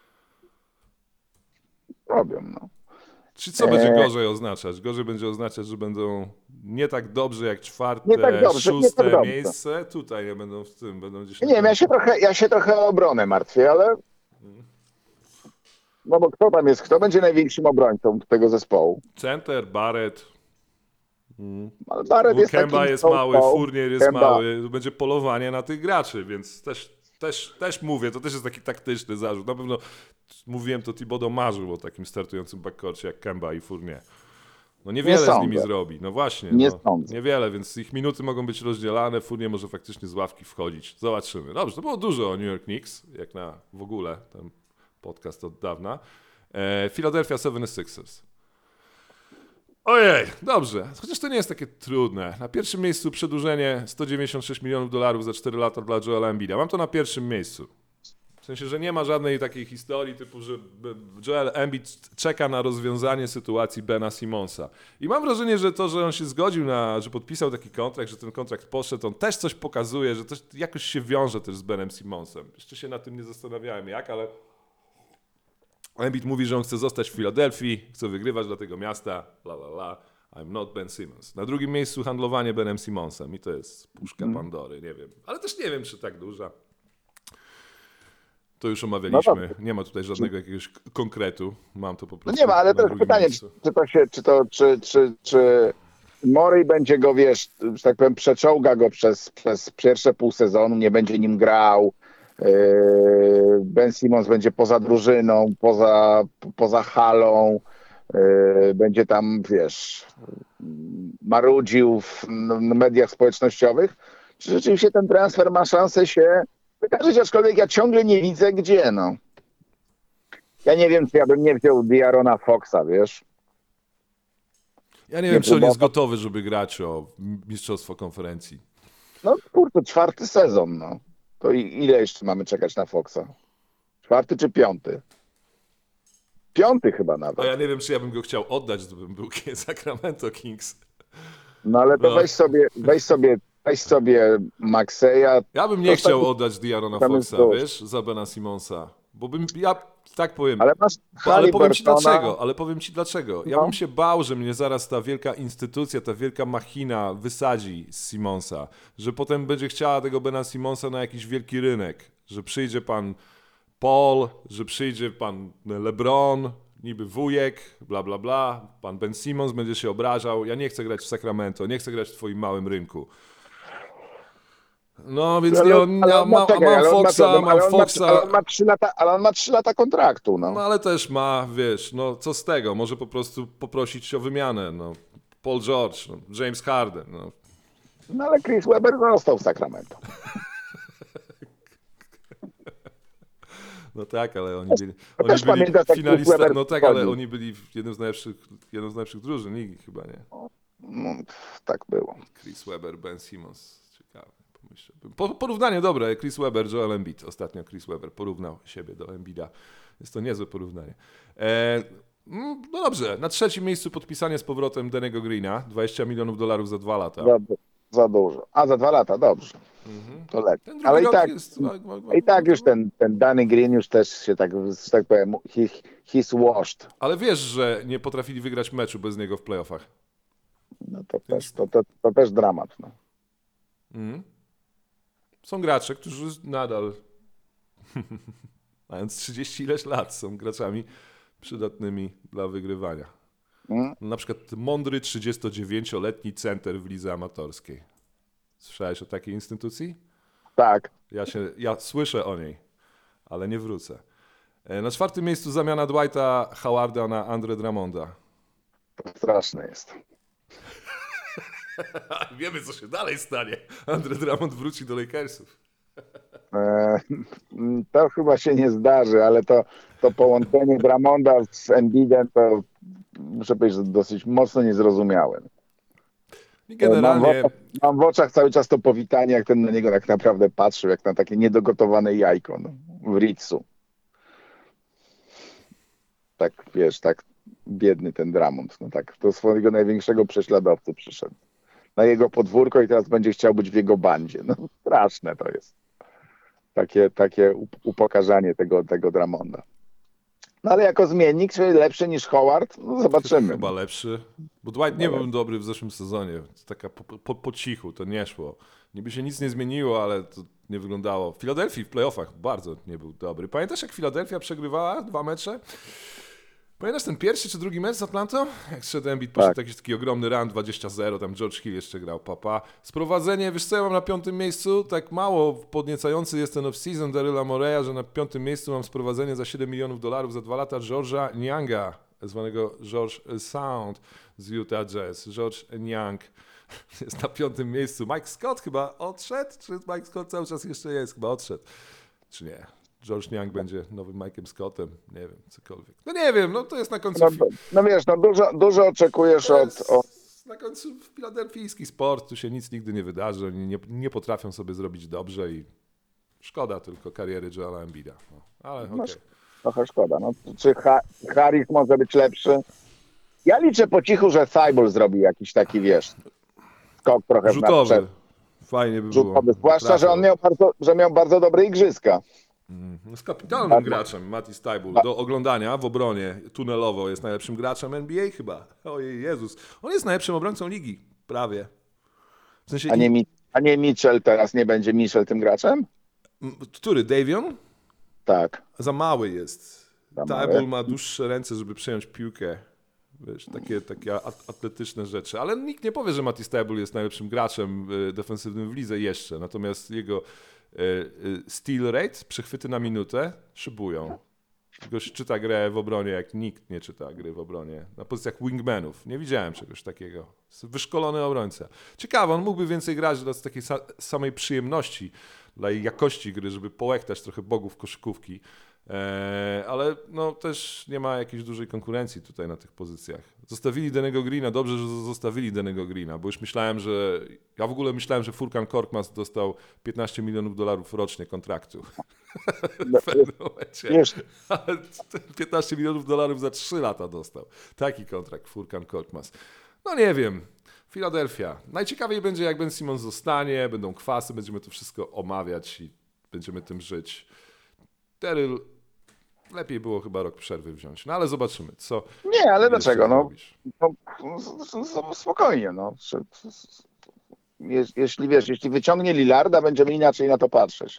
Robią, no. Czy co będzie gorzej oznaczać? Gorzej będzie oznaczać, że będą nie tak dobrze jak czwarte, szóste miejsce. Tutaj nie będą w tym, będą gdzieś... Nie wiem, ja się trochę o obronę martwię, ale... No bo kto tam jest? Kto będzie największym obrońcą tego zespołu? Center, Barrett. Ale Barrett jest Kemba jest mały, Fournier jest mały. Będzie polowanie na tych graczy, więc też mówię, to też jest taki taktyczny zarzut. Na pewno mówiłem, to Thibodeau marzył o takim startującym backcourcie jak Kemba i Fournier. No niewiele z nimi zrobi. No właśnie. Niewiele, więc ich minuty mogą być rozdzielane. Fournier może faktycznie z ławki wchodzić. Zobaczymy. Dobrze, to było dużo o New York Knicks, jak na w ogóle ten podcast od dawna. Philadelphia 76ers. Ojej, dobrze. Chociaż to nie jest takie trudne. Na pierwszym miejscu przedłużenie $196 milionów za 4 lata dla Joela Embida. Mam to na pierwszym miejscu. W sensie, że nie ma żadnej takiej historii typu, że Joel Embiid czeka na rozwiązanie sytuacji Bena Simonsa. I mam wrażenie, że to, że on się zgodził że podpisał taki kontrakt, że ten kontrakt poszedł, on też coś pokazuje, że to jakoś się wiąże też z Benem Simonsem. Jeszcze się nad tym nie zastanawiałem jak, ale Embiid mówi, że on chce zostać w Filadelfii, chce wygrywać dla tego miasta, I'm not Ben Simmons. Na drugim miejscu handlowanie Benem Simmonsem i to jest puszka Pandory, nie wiem. Ale też nie wiem, czy tak duża. To już omawialiśmy. Nie ma tutaj żadnego jakiegoś konkretu. Mam to po prostu. No nie ma, ale to jest pytanie, czy Morey będzie go, wiesz, że tak powiem, przeczołga go przez pierwsze pół sezonu, nie będzie nim grał. Ben Simmons będzie poza drużyną, poza halą, będzie tam, wiesz, marudził w mediach społecznościowych. Czy rzeczywiście ten transfer ma szansę się wydarzyć, aczkolwiek ja ciągle nie widzę gdzie, no. Ja nie wiem, czy ja bym nie wziął De'Aarona Foxa, wiesz. Ja nie wiem, czy on jest gotowy, żeby grać o mistrzostwo konferencji. No kurczę, 4. sezon, no. To ile jeszcze mamy czekać na Foxa? 4. czy 5? 5 chyba nawet. A ja nie wiem, czy ja bym go chciał oddać, gdybym był Sacramento Kings. No ale to weź sobie Maxeya. Ja bym nie chciał oddać De'Aarona Foxa, wiesz, za Bena Simonsa. Bo ja tak powiem. Ale powiem ci dlaczego. Ja bym się bał, że mnie zaraz ta wielka instytucja, ta wielka machina wysadzi z Simonsa. Że potem będzie chciała tego Bena Simonsa na jakiś wielki rynek. Że przyjdzie pan Paul, że przyjdzie pan LeBron, niby wujek, bla bla bla. Pan Ben Simmons będzie się obrażał. Ja nie chcę grać w Sacramento, nie chcę grać w twoim małym rynku. No, więc mam Foxa. Ale on ma 3 lata kontraktu, no. No, ale też ma, wiesz, no co z tego? Może po prostu poprosić o wymianę, no. Paul George, no, James Harden. No. No ale Chris Webber został w Sacramento. No tak, ale oni byli też pamiętasz, jak finalista. Weber No tak, wchodził. ale oni byli jedną z najlepszych drużyn ligi chyba, nie? No, tak było. Chris Webber, Ben Simmons. Ciekawe, pomyślałbym. Porównanie dobre. Chris Webber, Joel Embiid. Ostatnio Chris Webber porównał siebie do Embida. Jest to niezłe porównanie. No dobrze, na trzecim miejscu podpisanie z powrotem Danny'ego Greena. $20 milionów za 2 lata. Za dużo. A za 2 lata, dobrze. To lepiej. Ten drugi Ale rok tak, jest... i tak już ten Danny Green już też się tak, że tak powiem, he's washed. Ale wiesz, że nie potrafili wygrać meczu bez niego w playoffach. No to też dramat. No. Są gracze, którzy nadal, mając 30 ileś lat, są graczami przydatnymi dla wygrywania. Na przykład mądry 39-letni center w lidze amatorskiej. Słyszałeś o takiej instytucji? Tak. Ja słyszę o niej, ale nie wrócę. Na czwartym miejscu zamiana Dwighta Howarda na Andre Drummonda. To straszne jest. Wiemy, co się dalej stanie. Andre Drummond wróci do Lakersów. To chyba się nie zdarzy, ale to połączenie Drummonda z Embiidem to muszę powiedzieć, że dosyć mocno niezrozumiałe. I generalnie... Mam w oczach cały czas to powitanie, jak ten na niego tak naprawdę patrzył, jak na takie niedogotowane jajko w Ritzu. Tak, wiesz, tak biedny ten Drummond. No tak, do swojego największego prześladowcy przyszedł. Na jego podwórko i teraz będzie chciał być w jego bandzie. No straszne to jest. Takie upokarzanie tego Drummonda. No ale jako zmiennik, czy lepszy niż Howard? No zobaczymy. Chyba lepszy. Bo Dwight nie był dobry w zeszłym sezonie. Taka po cichu, to nie szło. Niby się nic nie zmieniło, ale to nie wyglądało. W Filadelfii w playoffach bardzo nie był dobry. Pamiętasz, jak Filadelfia przegrywała 2 mecze? Pamiętasz ten pierwszy czy drugi mecz z Atlantą? Jak szedł Embiid, poszedł jakiś taki ogromny run, 20-0, tam George Hill jeszcze grał, papa. Sprowadzenie, wiesz co ja mam na 5. miejscu? Tak mało podniecający jest ten off-season Daryla Moreya, że na 5. miejscu mam sprowadzenie za $7 milionów za 2 lata George'a Nianga, zwanego George Sound z Utah Jazz. George Niang jest na 5. miejscu. Mike Scott chyba odszedł? Czy Mike Scott cały czas jeszcze jest? Chyba odszedł. Czy nie? George Niang będzie nowym Mike'em Scottem, nie wiem, cokolwiek. No nie wiem, no to jest na końcu... No wiesz, no dużo oczekujesz od... Na końcu filadelfijski sport, tu się nic nigdy nie wydarzy, oni nie potrafią sobie zrobić dobrze i szkoda tylko kariery Joela Embida. No, ale okej. Trochę szkoda. No, czy Harris może być lepszy? Ja liczę po cichu, że Thibault zrobi jakiś taki, wiesz, skok trochę w Rzutowy. naprzód. Fajnie by Rzutowy. było. Zwłaszcza, że on miał bardzo dobre igrzyska. Z kapitalnym graczem, Matisse Thybulle, do oglądania w obronie tunelowo jest najlepszym graczem NBA chyba. Ojej Jezus. On jest najlepszym obrońcą ligi. Prawie. W sensie A nie Mitchell teraz nie będzie Mitchell tym graczem? Który? Davion? Tak. Za mały jest. Za mały. Thybulle ma dłuższe ręce, żeby przejąć piłkę. Wiesz, takie atletyczne rzeczy. Ale nikt nie powie, że Matisse Thybulle jest najlepszym graczem defensywnym w lidze jeszcze. Natomiast jego steal rate, przechwyty na minutę, szybują. Gość czyta grę w obronie, jak nikt nie czyta gry w obronie. Na pozycjach wingmanów. Nie widziałem czegoś takiego. Wyszkolony obrońca. Ciekawe, on mógłby więcej grać dla takiej samej przyjemności, dla jej jakości gry, żeby połechtać trochę bogów koszykówki. Ale no, też nie ma jakiejś dużej konkurencji tutaj na tych pozycjach. Zostawili Danny'ego Greena, dobrze, że zostawili Danny'ego Greena, bo już ja w ogóle myślałem, że Furkan Korkmaz dostał $15 milionów rocznie kontraktu. W pewnym momencie. Ale $15 milionów za 3 lata dostał. Taki kontrakt Furkan Korkmaz. No nie wiem. Filadelfia. Najciekawiej będzie, jak Ben Simmons zostanie, będą kwasy, będziemy to wszystko omawiać i będziemy tym żyć. Daryl, lepiej było chyba rok przerwy wziąć, no ale zobaczymy, co... Nie, ale dlaczego? No, spokojnie, no. Jeśli wyciągnie Lillarda, będziemy inaczej na to patrzeć.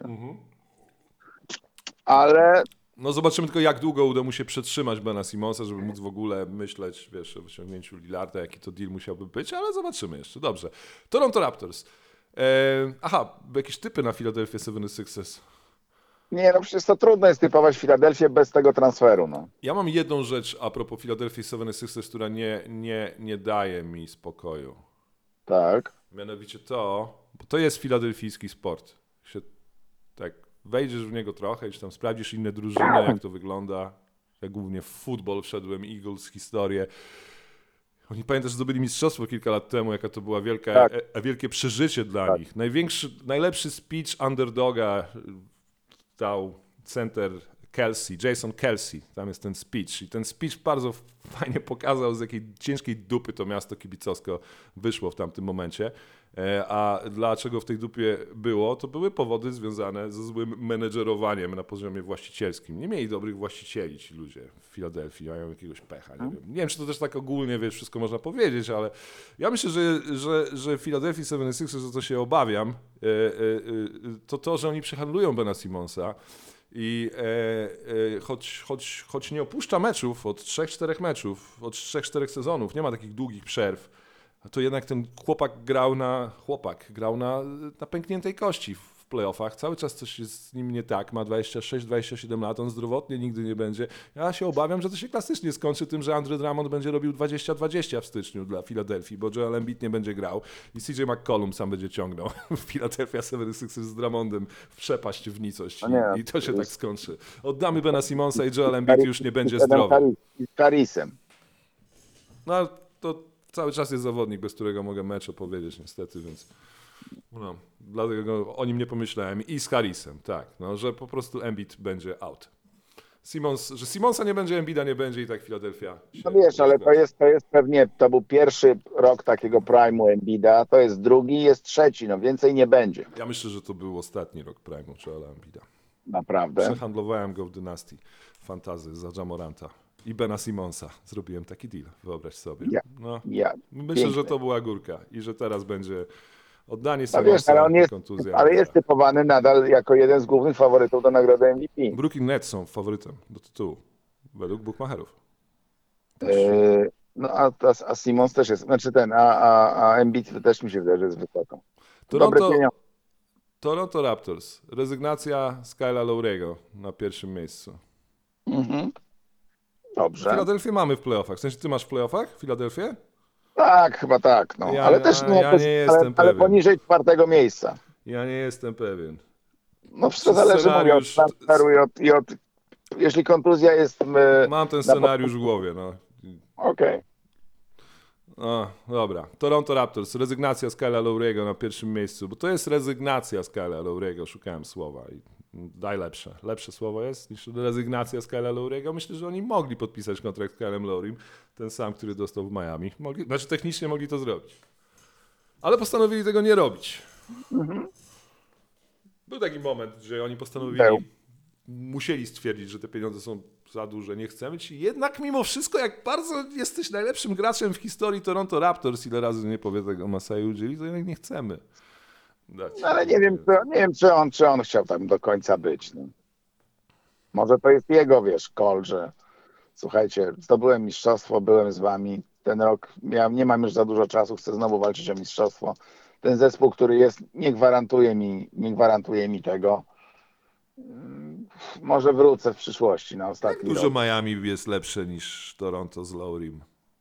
Ale... No zobaczymy tylko, jak długo uda mu się przetrzymać Bena Simmonsa, żeby móc w ogóle myśleć, wiesz, o wyciągnięciu Lillarda, jaki to deal musiałby być, ale zobaczymy jeszcze. Dobrze. Toronto Raptors. Jakieś typy na Philadelphia 76ers? Nie, no przecież to trudno jest typować Filadelfię bez tego transferu, no. Ja mam jedną rzecz a propos Philadelphia 76ers, która nie daje mi spokoju. Tak. Mianowicie to, bo to jest filadelfijski sport. Się, tak wejdziesz w niego trochę, czy tam sprawdzisz inne drużyny, jak to wygląda. Ja głównie w futbol wszedłem, Eagles, historię. Oni pamiętasz, że zdobyli mistrzostwo kilka lat temu, jaka to była Tak. wielkie przeżycie dla nich. Najlepszy speech underdoga dał center Kelsey, Jason Kelsey, tam jest ten speech i ten speech bardzo fajnie pokazał, z jakiej ciężkiej dupy to miasto kibicowsko wyszło w tamtym momencie. A dlaczego w tej dupie było, to były powody związane ze złym menedżerowaniem na poziomie właścicielskim. Nie mieli dobrych właścicieli ci ludzie w Filadelfii, mają jakiegoś pecha, nie wiem, czy to też tak ogólnie, wiesz, wszystko można powiedzieć, ale ja myślę, że Philadelphia 76ers, o co się obawiam, to, że oni przehandlują Bena Simonsa i choć nie opuszcza meczów od 3-4 meczów, od 3-4 sezonów, nie ma takich długich przerw, to jednak ten chłopak grał na pękniętej kości w playoffach. Cały czas coś jest z nim nie tak. Ma 26-27 lat, on zdrowotnie nigdy nie będzie. Ja się obawiam, że to się klasycznie skończy tym, że Andre Drummond będzie robił 20-20 w styczniu dla Filadelfii, bo Joel Embiid nie będzie grał i CJ McCollum sam będzie ciągnął Philadelphia 76ers z Drummondem w przepaść w nicość i to się tak skończy. Oddamy Bena Simonsa i Joel Embiid już nie będzie zdrowy. Z Karisem. No to cały czas jest zawodnik, bez którego mogę mecz opowiedzieć niestety, więc no, dlatego o nim nie pomyślałem. I z Harrisem, tak, no, że po prostu Embiid będzie out. Że Simonsa nie będzie, Embida nie będzie i tak Philadelphia No wiesz, ale to jest pewnie, to był pierwszy rok takiego prime'u Embida, to jest drugi, jest trzeci, no więcej nie będzie. Ja myślę, że to był ostatni rok prime'u Joela Embida. Naprawdę. Przehandlowałem go w dynastii Fantasy za Jamoranta i Bena Simonsa. Zrobiłem taki deal, wyobraź sobie. No, myślę, że to była górka i że teraz będzie oddanie no wiesz, Simonsa, ale kontuzja. ale jest typowany nadal jako jeden z głównych faworytów do nagrody MVP. Brooklyn Nets są faworytem do tytułu, według bookmacherów. No a Simons też jest, znaczy a Embiid też mi się wydaje, że jest wysoko. Toronto Raptors. Rezygnacja Skyla Lowry'ego na pierwszym miejscu. Mhm. Dobrze. Filadelfię mamy w playoffach. W sensie ty masz w playoffach Filadelfię? Tak, chyba tak. No. Ale też nie, ja nie jestem ale pewien. poniżej czwartego miejsca. Ja nie jestem pewien. No wszystko zależy mówię, od transferu i od jeśli kontuzja jest... Mam ten scenariusz w głowie. No. Okej. O, dobra. Toronto Raptors. Rezygnacja Skyla Lowry'ego na pierwszym miejscu, bo to jest rezygnacja Skyla Lowry'ego. Szukałem słowa i daj lepsze. Lepsze słowo jest niż rezygnacja Skyla Lowry'ego. Myślę, że oni mogli podpisać kontrakt z Kylem Lowrym, ten sam, który dostał w Miami. Znaczy technicznie mogli to zrobić. Ale postanowili tego nie robić. Mhm. Był taki moment, że oni postanowili, musieli stwierdzić, że te pieniądze są za duże, nie chcemy ci. Jednak mimo wszystko, jak bardzo jesteś najlepszym graczem w historii Toronto Raptors, ile razy nie powie tego Masai Ujiri, to jednak nie chcemy dać. No, ale nie wiem, czy on chciał tam do końca być. No. Może to jest jego, wiesz, call, że słuchajcie, zdobyłem mistrzostwo, byłem z wami. Ten rok nie mam już za dużo czasu, chcę znowu walczyć o mistrzostwo. Ten zespół, który jest, nie gwarantuje mi tego. Może wrócę w przyszłości na ostatni Jak rok. dużo Miami jest lepsze niż Toronto z Lowrym?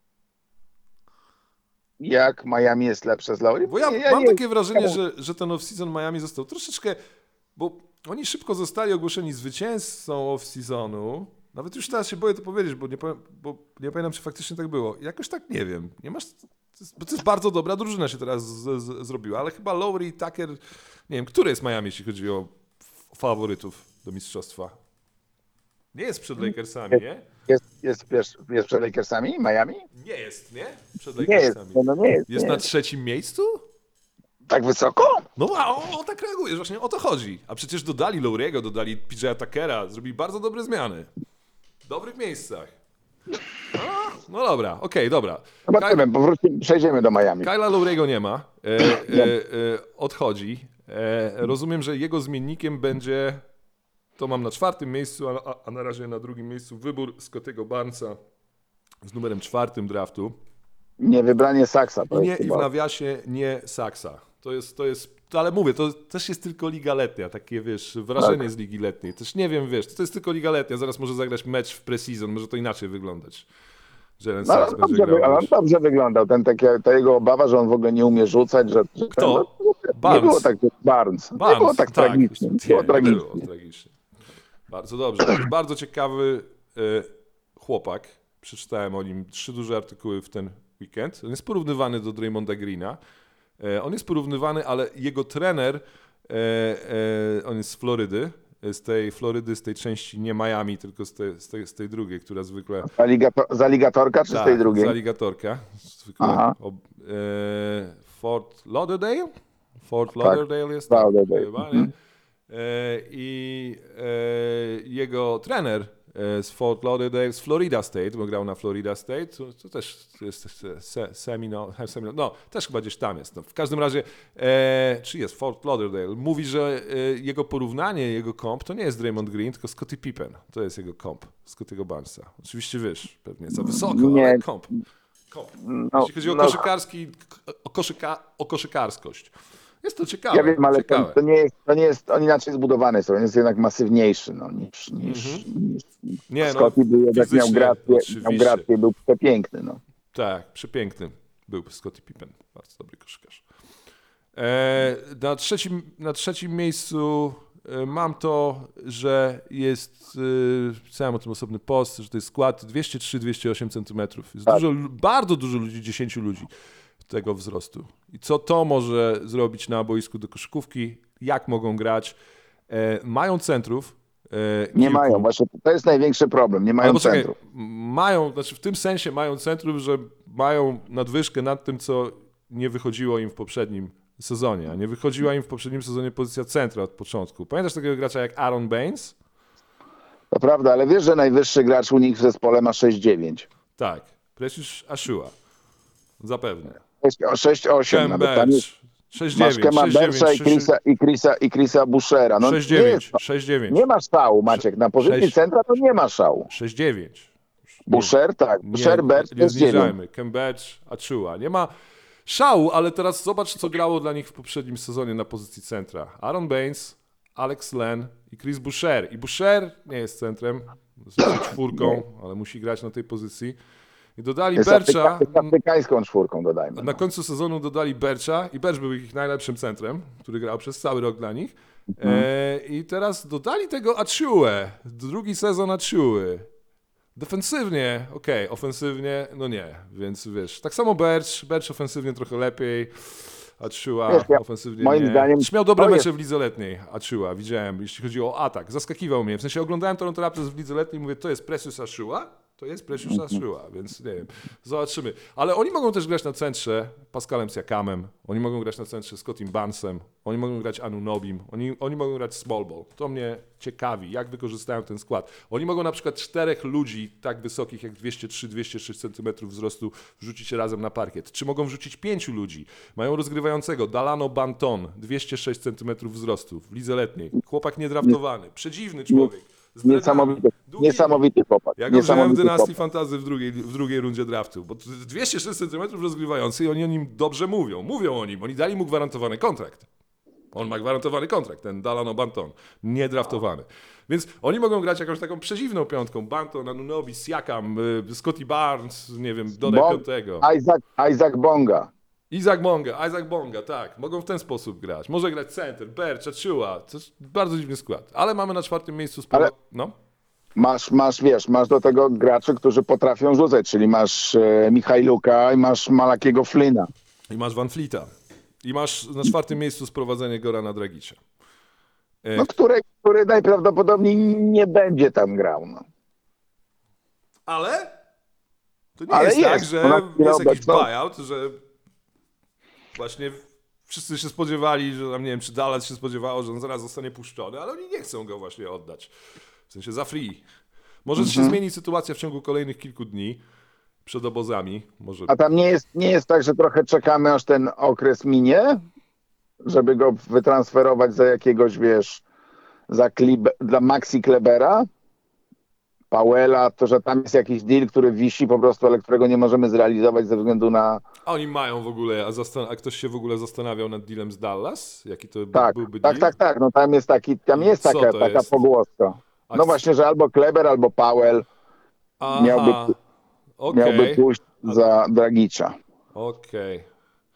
Jak Miami jest lepsze z Lowry? Bo ja mam takie wrażenie, że ten off-season Miami został troszeczkę, bo oni szybko zostali ogłoszeni zwycięzcą off-seasonu. Nawet już teraz się boję to powiedzieć, bo nie pamiętam, czy faktycznie tak było. Jakoś tak nie wiem. Nie masz, bo to jest bardzo dobra drużyna się teraz zrobiła, ale chyba Lowry i Tucker, nie wiem, który jest Miami, jeśli chodzi o faworytów do mistrzostwa? Nie jest przed Lakersami, nie? Jest przed Lakersami? Miami? Nie jest, nie? Przed Nie jest. Lakersami. No nie jest. Jest nie na jest. trzecim miejscu? Tak wysoko? No a tak reagujesz, właśnie o to chodzi. A przecież dodali Lowry'ego, dodali PJ'a Tuckera, zrobili bardzo dobre zmiany. W dobrych miejscach. No dobra, okej, dobra. Zobaczymy, przejdziemy do Miami. Kyla Lowry'ego nie ma. Odchodzi. Rozumiem, że jego zmiennikiem będzie, to mam na czwartym miejscu, a na razie na drugim miejscu, wybór Scottiego Barnesa z numerem 4 draftu. Nie wybranie Saksa. I w nawiasie nie Saksa. ale mówię, to też jest tylko liga letnia, takie wiesz, wrażenie z ligi letniej. Też nie wiem, wiesz, to jest tylko liga letnia, zaraz może zagrać mecz w pre-season, może to inaczej wyglądać. Jalen No, Sachs będzie grał. ale on dobrze wyglądał. Ta jego obawa, że on w ogóle nie umie rzucać, że Kto? nie Barnes. było tak Barnes. Nie było tak tragicznie. Nie było tragicznie. Bardzo dobrze. Bardzo ciekawy chłopak. Przeczytałem o nim 3 duże artykuły w ten weekend. On jest porównywany do Draymonda Greena. On jest porównywany, ale jego trener, on jest z Florydy, z tej części nie Miami, tylko z tej drugiej, która zwykle... Z aligatorka czy z tej drugiej? z aligatorka. Zwykle Fort Lauderdale? Fort Lauderdale jest tam. Chyba, nie? I jego trener z Fort Lauderdale, z Florida State, bo grał na Florida State, to też jest Seminole, no też chyba gdzieś tam jest. No, w każdym razie, czy jest Fort Lauderdale, mówi, że jego porównanie, jego komp to nie jest Draymond Green, tylko Scottie Pippen. To jest jego komp, Scottiego Barnesa. Oczywiście wiesz, pewnie za wysoko, Nie. ale komp. No, Jeśli chodzi o koszykarski, o koszykarskość. Jest to ciekawe. Ja wiem, ale ciekawe. to nie jest, on inaczej zbudowany jest, on jest jednak masywniejszy niż Nie, Scottie był, jednak miał oczywiście. grację, był przepiękny. No. Tak, przepiękny był Scottie Pippen. Bardzo dobry koszykarz. Na trzecim miejscu mam to, że jest, pisałem o tym osobny post, że to jest skład 203-208 cm. Jest Tak. bardzo dużo ludzi, 10 ludzi tego wzrostu. I co to może zrobić na boisku do koszykówki? Jak mogą grać? Mają centrów. Nie mają, właśnie to jest największy problem, nie mają centrów. Mają, znaczy w tym sensie mają centrów, że mają nadwyżkę nad tym, co nie wychodziło im w poprzednim sezonie, a nie wychodziła im w poprzednim sezonie pozycja centra od początku. Pamiętasz takiego gracza jak Aaron Baines? To prawda, ale wiesz, że najwyższy gracz u nich w zespole ma 6,9. Tak, Precious Achiuwa. Zapewne. 6,8 nawet. Tam jest, 6,9. masz Kema Bersha i Chrisa Bushera. No, 6,9. Nie ma szału, Maciek. Na pozycji centra to nie ma szału. 6,9. Busher, tak. Busher, Bersz to Nie jest 9. zniżajmy. Cambridge, Achiuwa. Nie ma szału, ale teraz zobacz, co grało dla nich w poprzednim sezonie na pozycji centra. Aaron Baines, Alex Len i Chris Boucher. I Boucher nie jest centrem, jest czwórką, ale musi grać na tej pozycji. I dodali Bercha. Jest afrykańską czwórką, dodajmy. Na końcu sezonu dodali Bercha i Berch był ich najlepszym centrem, który grał przez cały rok dla nich. I teraz dodali tego Achiuwę. Drugi sezon Achiuwy. Defensywnie, okej, ofensywnie, no nie, więc wiesz, tak samo Berch ofensywnie trochę lepiej, Achiuwa ofensywnie moim nie. zdaniem Miał dobre to mecze w lidze letniej, Achiuwa, widziałem, jeśli chodzi o atak, zaskakiwał mnie, w sensie oglądałem Toronto Raptors w lidze letniej i mówię, to jest Precious Achiuwa? To jest Precious Achiuwa, więc nie wiem, zobaczymy. Ale oni mogą też grać na centrze Pascalem Siakamem, oni mogą grać na centrze Scottim Barnesem, oni mogą grać Anunobim, oni mogą grać small ball. To mnie ciekawi, jak wykorzystają ten skład. Oni mogą na przykład 4 ludzi tak wysokich jak 203-206 cm wzrostu wrzucić razem na parkiet. Czy mogą wrzucić 5 ludzi? Mają rozgrywającego Dalano Banton, 206 cm wzrostu w lidze letniej. Chłopak niedraftowany, przedziwny człowiek. Niesamowity chłopak. Ja go wziąłem w dynastii fantasy w drugiej rundzie draftu, bo 206 cm rozgrywający i oni o nim dobrze mówią. Mówią o nim, oni dali mu gwarantowany kontrakt. On ma gwarantowany kontrakt, ten Dalano Banton, niedraftowany. Więc oni mogą grać jakąś taką przedziwną piątką. Banton, Anunoby, Siakam, Scottie Barnes, nie wiem, dodaj piątego. Isaac Bonga. Isaac Bonga, tak. Mogą w ten sposób grać. Może grać center, Berch, Achiuwa. To jest bardzo dziwny skład. Ale mamy na 4. miejscu no. Masz do tego graczy, którzy potrafią rzucać, czyli masz Michajluka i masz Malakiego Flynna. I masz Van Fleeta. I masz na 4. miejscu sprowadzenie Gorana Dragicza. No, który najprawdopodobniej nie będzie tam grał. No. Ale to nie jest tak, że jest jakiś buyout, że właśnie wszyscy się spodziewali, że tam nie wiem, czy Dallas się spodziewało, że on zaraz zostanie puszczony, ale oni nie chcą go właśnie oddać. W sensie za free. Może się zmieni sytuacja w ciągu kolejnych kilku dni przed obozami. Może... A tam nie jest tak, że trochę czekamy, aż ten okres minie, żeby go wytransferować za jakiegoś, wiesz, dla Maxi Klebera? Powella, to, że tam jest jakiś deal, który wisi po prostu, ale którego nie możemy zrealizować ze względu na... A oni mają w ogóle, a ktoś się w ogóle zastanawiał nad dealem z Dallas? Jaki to Tak, byłby tak, deal? tak, tak, no tam jest I co to taka jest? pogłoska. No Akc- właśnie, że albo Kleber, albo Powell miałby, Aha, miałby okej, pójść za Dragicza. okej.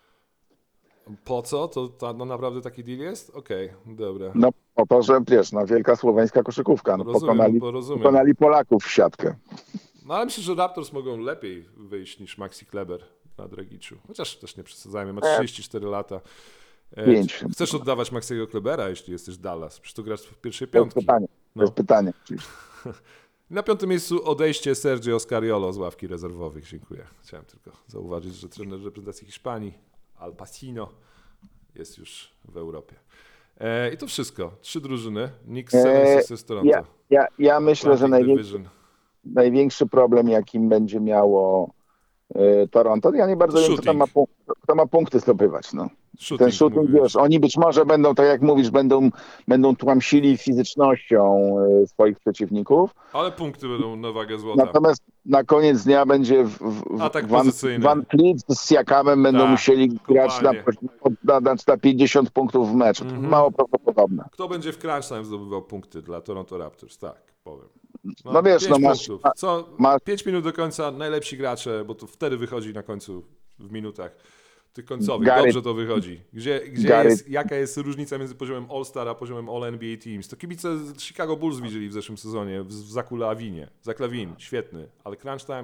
Po co? No naprawdę taki deal jest? Okej, dobra. No po to, że wiesz, no wielka słoweńska koszykówka, no, Rozumiem, bo rozumiem. pokonali Polaków w siatkę. No ale myślę, że Raptors mogą lepiej wyjść niż Maxi Kleber na Dragiczu. Chociaż też nie przesadzajmy, ma 34 lata. 5. Chcesz oddawać Maxiego Klebera, jeśli jesteś Dallas? Przecież tu grasz w pierwszej To jest piątki. pytanie. To jest pytanie. Na 5. miejscu odejście Sergio Oscariolo z ławki rezerwowych. Dziękuję. Chciałem tylko zauważyć, że trener reprezentacji Hiszpanii, Al Pacino, jest już w Europie. I to wszystko. 3 drużyny. Knicks, 76ers, Toronto. Ja myślę, że Atlantic Division. największy problem, jakim będzie miało Toronto, ja nie bardzo wiem, kto ma punkty zdobywać. No. Ten shooting, mówiłeś. wiesz, oni być może będą, tak jak mówisz, będą tłamsili fizycznością swoich przeciwników. Ale punkty będą na wagę złota. Natomiast na koniec dnia będzie Atak pozycyjny. Van Fleet z Siakamem będą Tak, musieli grać na 50 punktów w meczu. To mało prawdopodobne. Kto będzie w crunch time zdobywał punkty dla Toronto Raptors? Tak, powiem. No wiesz, 5 no masz- punktów. masz- 5 minut do końca, najlepsi gracze, bo to wtedy wychodzi na końcu w minutach tych końcowych. Gary- Dobrze to wychodzi. Gary- Jaka jest różnica między poziomem All-Star a poziomem All-NBA Teams? To kibice z Chicago Bulls widzieli w zeszłym sezonie w Zaku Lawinie. Zach Lawin, świetny, ale crunch time,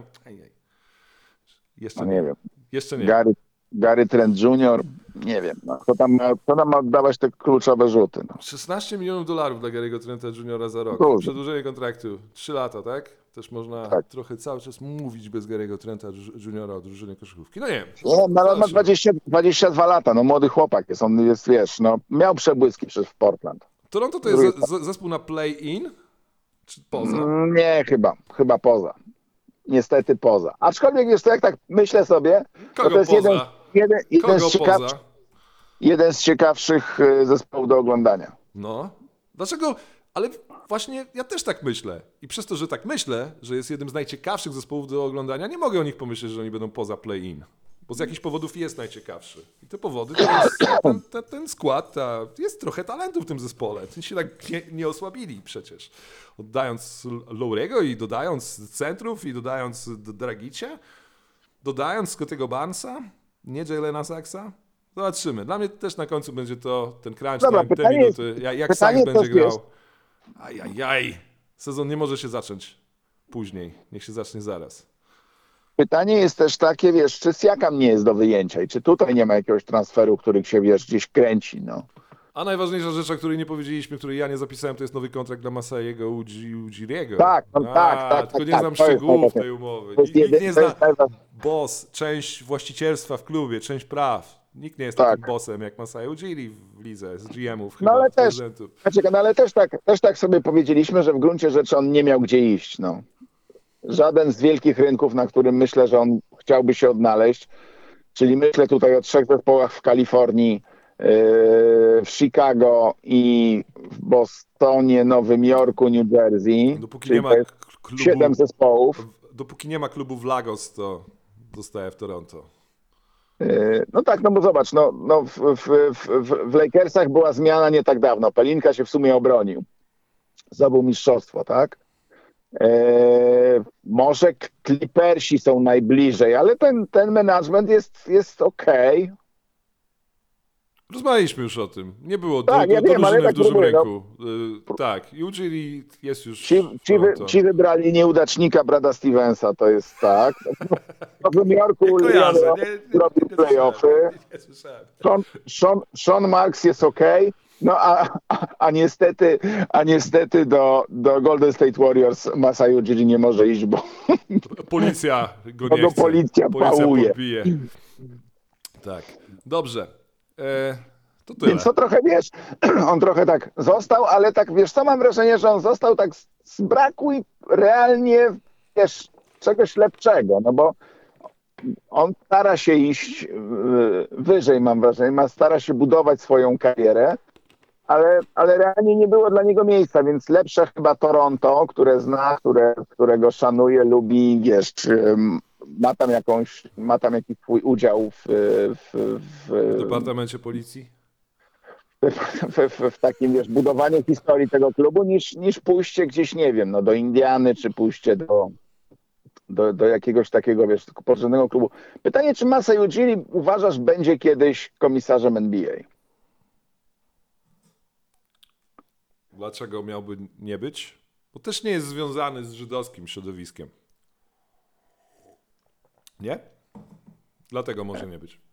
jeszcze No nie. nie wiem. Jeszcze nie. Gary Trent Jr., nie wiem. No, kto tam ma oddawać te kluczowe rzuty? No. 16 milionów dolarów dla Gary'ego Trenta Jr. za rok. Dużo. Przedłużenie kontraktu. 3 lata, tak? Też można Tak. trochę cały czas mówić bez Gary'ego Trenta Jr. o drużynie koszykówki. No nie wiem. No, ale on ma Zobaczymy. 22 lata, no młody chłopak jest, on jest, wiesz, no miał przebłyski w Portland. Toronto to jest zespół na play-in? Czy poza? Nie, chyba poza. Niestety poza. Aczkolwiek wiesz, to jak tak myślę sobie, Kogo to jest poza? Kogo poza? jeden z ciekawszych zespołów do oglądania. No. Dlaczego? Ale właśnie ja też tak myślę. I przez to, że tak myślę, że jest jednym z najciekawszych zespołów do oglądania, nie mogę o nich pomyśleć, że oni będą poza play-in. Bo z jakichś powodów jest najciekawszy. I te powody to jest ten skład, jest trochę talentu w tym zespole. Oni się tak nie osłabili przecież. Oddając Lowry'ego i dodając centrów i dodając Dragicia, dodając Scottiego Barnesa, nie Jalena Saxa. Zobaczymy. Dla mnie też na końcu będzie to ten crunch Dobra, time, te pytanie minuty. Jak Sax pytanie będzie też grał. jest- Ajajaj. Sezon nie może się zacząć później. Niech się zacznie zaraz. Pytanie jest też takie, wiesz, czy Siakam nie jest do wyjęcia i czy tutaj nie ma jakiegoś transferu, który się, wiesz, gdzieś kręci, no. A najważniejsza rzecz, o której nie powiedzieliśmy, której ja nie zapisałem, to jest nowy kontrakt dla Masaiego Ujiriego. Tak, no tak, Tylko nie tak, znam to jest szczegółów najważniejsze. tej umowy. To jest Nikt nie to zna jest najważniejsze. boss, część właścicielstwa w klubie, część praw. Nikt nie jest Tak. takim bossem jak Masai Ujiri w lidze, z GM-ów chyba, No ale z też, prezydentów. no ale też tak sobie powiedzieliśmy, że w gruncie rzeczy on nie miał gdzie iść, no. Żaden z wielkich rynków, na którym myślę, że on chciałby się odnaleźć, czyli myślę tutaj o 3 zespołach w Kalifornii, w Chicago i w Bostonie, Nowym Jorku, New Jersey. Dopóki Czyli nie ma to jest klubu, 7 zespołów. dopóki nie ma klubu w Lagos, to zostaje w Toronto. No tak, no bo zobacz, w Lakersach była zmiana nie tak dawno. Pelinka się w sumie obronił. Zdobył mistrzostwo, tak? Może Clippersi są najbliżej, ale ten management jest okej. Rozmawialiśmy już o tym. Nie było Tak, ja wiem, drużyny ale w tak dużym próbuję, no. rynku. Tak, Ujiri jest już Ci, w Toronto. ci wybrali nieudacznika Brada Stevensa, to jest tak. W Nowym Jorku Nie kojarzę, robił nie playoffy. Nie słyszałem. Sean Marks jest okej. No a niestety do Golden State Warriors Masai Ujiri nie może iść, bo Policja go Bo nie go chce. policja pałuje. podbije. Tak. Dobrze. To tyle. więc to trochę, wiesz, on trochę tak został, ale tak, wiesz co, mam wrażenie, że on został tak z braku i realnie, wiesz, czegoś lepszego, no bo on stara się iść wyżej, mam wrażenie, stara się budować swoją karierę, ale realnie nie było dla niego miejsca, więc lepsze chyba Toronto, które zna, którego szanuje, lubi, wiesz, czy ma tam jakiś swój udział W departamencie policji? w takim, wiesz, budowaniu historii tego klubu, niż pójście gdzieś, nie wiem, no, do Indiany, czy pójście do jakiegoś takiego, wiesz, porządnego klubu. Pytanie, czy Masai Ujiri uważasz będzie kiedyś komisarzem NBA? Dlaczego miałby nie być? Bo też nie jest związany z żydowskim środowiskiem. Nie? Dlatego może nie być.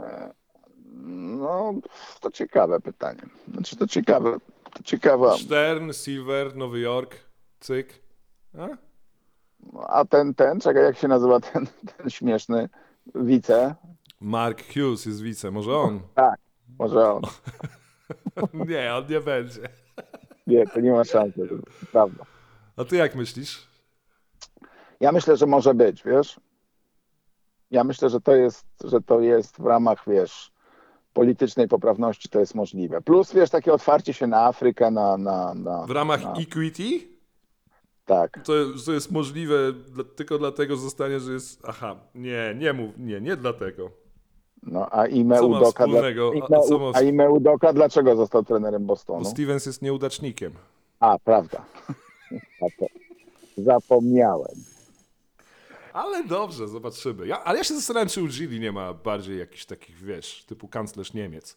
No, to ciekawe pytanie. Znaczy, to ciekawa. Stern, Silver, Nowy Jork, cyk. A? A czekaj, jak się nazywa ten śmieszny wice? Mark Hughes jest wice, może on? Tak, może on. Nie, on nie będzie. Nie, to nie ma szansy, to prawda. A ty jak myślisz? Ja myślę, że może być, wiesz? Ja myślę, że to jest w ramach, wiesz, politycznej poprawności to jest możliwe. Plus, wiesz, takie otwarcie się na Afrykę, W ramach equity? tak. To jest możliwe tylko dlatego zostanie, że jest... Aha, nie dlatego. No, a Co ma wspólnego? A Ime Udoka dlaczego został trenerem Bo Bostonu? Stevens jest nieudacznikiem. A, prawda. Zapomniałem. Ale dobrze, zobaczymy. Ale ja się zastanawiam, czy u Gili nie ma bardziej jakichś takich, wiesz, typu kanclerz Niemiec.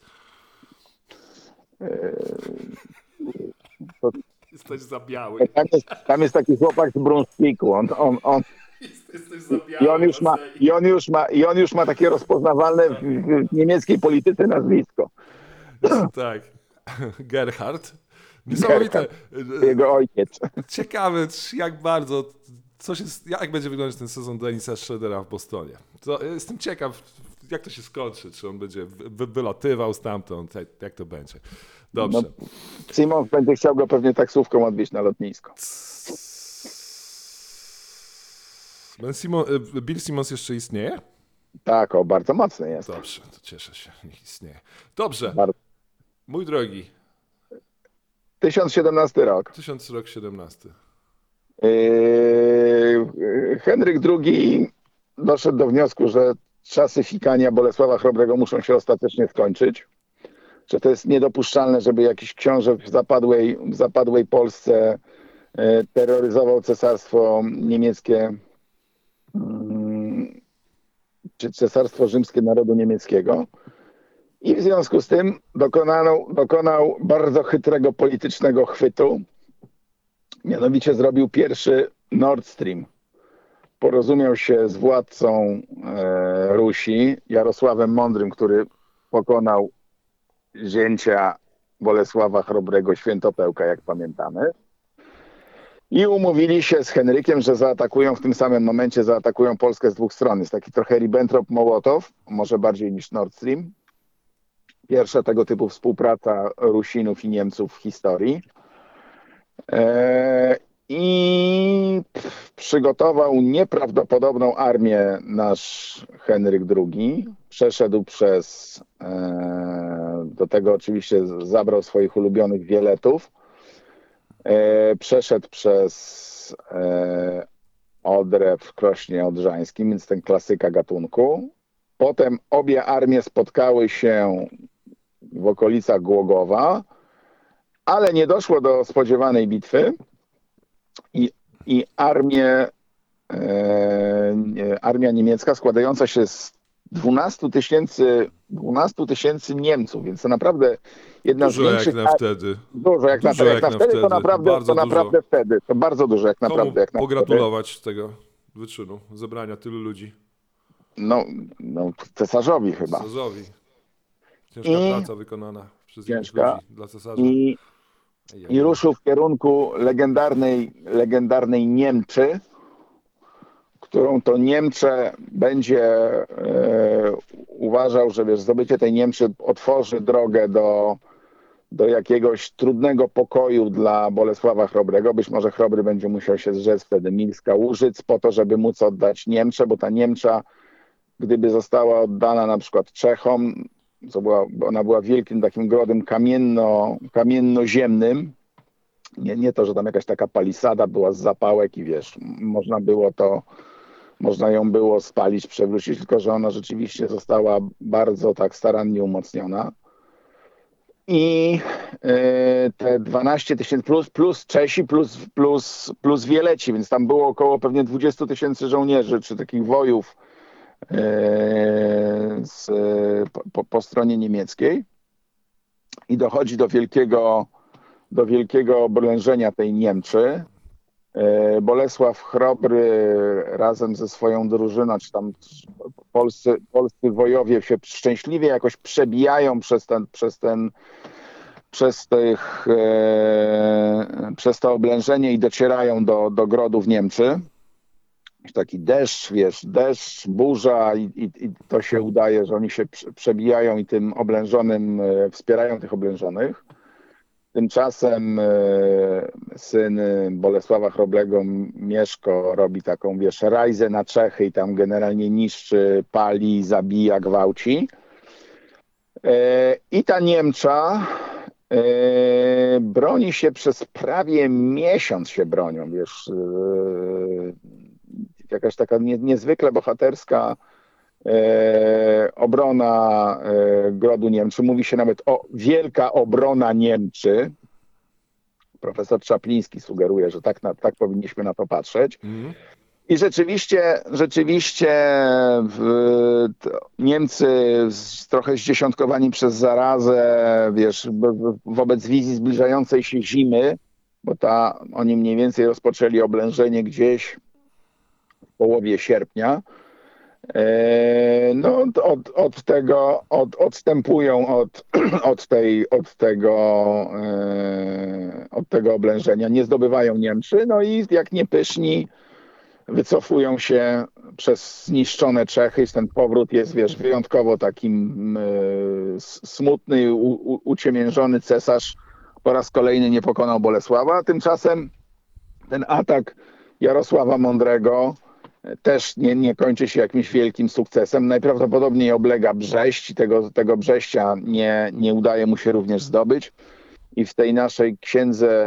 Jesteś za biały. Tam jest taki chłopak z Brunswicku. Jesteś za biały. I on już ma takie rozpoznawalne w niemieckiej polityce nazwisko. Tak. Gerhard. Niesamowite. Jego ojciec. Ciekawe, jak bardzo... jak będzie wyglądać ten sezon Denisa Schroedera w Bostonie. Jestem ciekaw, jak to się skończy. Czy on będzie wylatywał stamtąd, jak to będzie. Dobrze. No, Simon będzie chciał go pewnie taksówką odwieźć na lotnisko. Bill Simmons jeszcze istnieje? Tak, bardzo mocny jest. Dobrze, to cieszę się, niech istnieje. Dobrze, Bardzo. mój drogi. 1017 rok. 1017. Henryk II doszedł do wniosku, że czasy fikania Bolesława Chrobrego muszą się ostatecznie skończyć. Że to jest niedopuszczalne, żeby jakiś książę w zapadłej Polsce terroryzował cesarstwo niemieckie, czy cesarstwo rzymskie narodu niemieckiego. I w związku z tym dokonał bardzo chytrego politycznego chwytu. Mianowicie zrobił pierwszy Nord Stream. Porozumiał się z władcą Rusi, Jarosławem Mądrym, który pokonał zięcia Bolesława Chrobrego, Świętopełka, jak pamiętamy. I umówili się z Henrykiem, że zaatakują w tym samym momencie, Polskę z dwóch stron. Jest taki trochę Ribbentrop-Mołotow, może bardziej niż Nord Stream. Pierwsza tego typu współpraca Rusinów i Niemców w historii. I przygotował nieprawdopodobną armię nasz Henryk II. Przeszedł do tego oczywiście zabrał swoich ulubionych wieletów. Przeszedł przez Odrę w Krośnie Odrzańskim, więc ten klasyka gatunku. Potem obie armie spotkały się w okolicach Głogowa, ale nie doszło do spodziewanej bitwy i armia niemiecka składająca się z 12 tysięcy Niemców, więc to naprawdę jedna dużo z większych... jak na wtedy. Dużo jak na wtedy, to naprawdę wtedy. To bardzo dużo jak Komu naprawdę. Jak pogratulować tego wyczynu, zebrania tylu ludzi? No cesarzowi chyba. Cesarzowi. Ciężka praca wykonana przez innych ludzi dla cesarza. I ruszył w kierunku legendarnej Niemczy, którą to Niemcze będzie uważał, że wiesz, zdobycie tej Niemczy otworzy drogę do jakiegoś trudnego pokoju dla Bolesława Chrobrego. Być może Chrobry będzie musiał się zrzec wtedy Milska Łużyc po to, żeby móc oddać Niemczę, bo ta Niemcza, gdyby została oddana na przykład Czechom, ona była wielkim takim grodem kamiennoziemnym. Nie to, że tam jakaś taka palisada była z zapałek i wiesz, można ją było spalić, przewrócić, tylko że ona rzeczywiście została bardzo tak starannie umocniona. I te 12 000 plus Czesi, plus Wieleci, więc tam było około pewnie 20 000 żołnierzy, czy takich wojów po stronie niemieckiej. I dochodzi do wielkiego oblężenia tej Niemczy. Bolesław Chrobry razem ze swoją drużyną, czy tam polscy wojowie się szczęśliwie jakoś przebijają przez to oblężenie i docierają do grodów Niemczy. Taki deszcz, wiesz, burza i to się udaje, że oni się przebijają i tym oblężonym wspierają tych oblężonych. Tymczasem syn Bolesława Chrobrego, Mieszko, robi taką, wiesz, rajzę na Czechy i tam generalnie niszczy, pali, zabija, gwałci. I ta Niemcza broni się przez prawie miesiąc się bronią, wiesz, jakaś taka niezwykle bohaterska obrona grodu Niemczy. Mówi się nawet o wielka obrona Niemczy. Profesor Czapliński sugeruje, że tak powinniśmy na to patrzeć. I rzeczywiście Niemcy trochę zdziesiątkowani przez zarazę, wiesz, wobec wizji zbliżającej się zimy, bo oni mniej więcej rozpoczęli oblężenie gdzieś w połowie sierpnia. No, odstępują od tego oblężenia, nie zdobywają Niemcy, no i jak niepyszni wycofują się przez zniszczone Czechy. Ten powrót jest, wiesz, wyjątkowo takim smutny, uciemiężony cesarz po raz kolejny nie pokonał Bolesława. Tymczasem ten atak Jarosława Mądrego też nie kończy się jakimś wielkim sukcesem. Najprawdopodobniej oblega Brześć i tego Brześcia nie udaje mu się również zdobyć. I w tej naszej księdze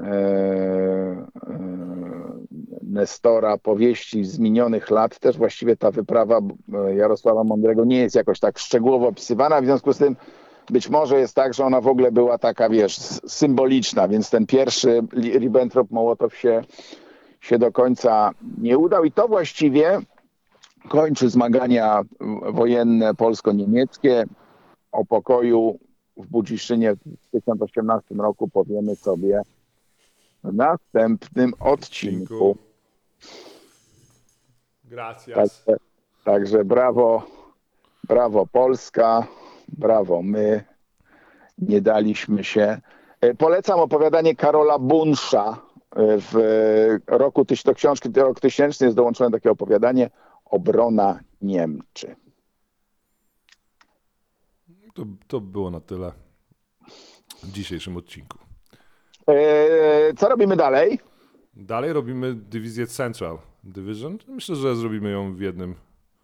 Nestora powieści z minionych lat też właściwie ta wyprawa Jarosława Mądrego nie jest jakoś tak szczegółowo opisywana. W związku z tym być może jest tak, że ona w ogóle była taka, wiesz, symboliczna, więc ten pierwszy Ribbentrop-Mołotow się do końca nie udał i to właściwie kończy zmagania wojenne polsko-niemieckie. O pokoju w Budziszczynie w 1018 roku powiemy sobie w następnym odcinku. Gracias. Także brawo Polska, brawo my, nie daliśmy się. Polecam opowiadanie Karola Bunsza. Do książki Rok 1000 jest dołączone takie opowiadanie Obrona Niemczy. To było na tyle w dzisiejszym odcinku. Co robimy dalej? Dalej robimy dywizję Central Division. Myślę, że zrobimy ją w jednym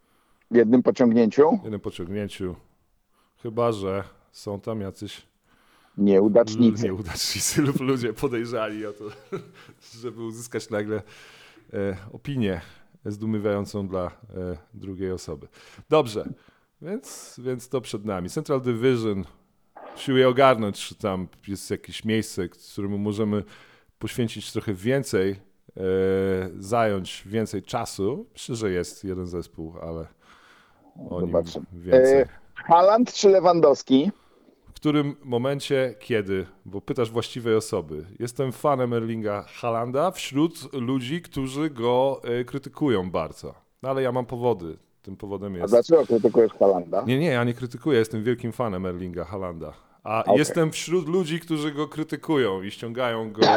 pociągnięciu. Chyba że są tam jacyś nieudacznicy lub ludzie podejrzani o to, żeby uzyskać nagle opinię zdumiewającą dla drugiej osoby. Dobrze, więc to przed nami. Central Division, siły ogarnąć, czy tam jest jakieś miejsce, któremu możemy poświęcić trochę więcej, zająć więcej czasu. Myślę, że jest jeden zespół, ale o nim więcej. Haaland czy Lewandowski? W którym momencie, kiedy? Bo pytasz właściwej osoby. Jestem fanem Erlinga Haalanda wśród ludzi, którzy go krytykują bardzo. No, ale ja mam powody. Tym powodem jest... A dlaczego krytykujesz Haalanda? Nie, ja nie krytykuję. Jestem wielkim fanem Erlinga Haalanda. A jestem wśród ludzi, którzy go krytykują i ściągają go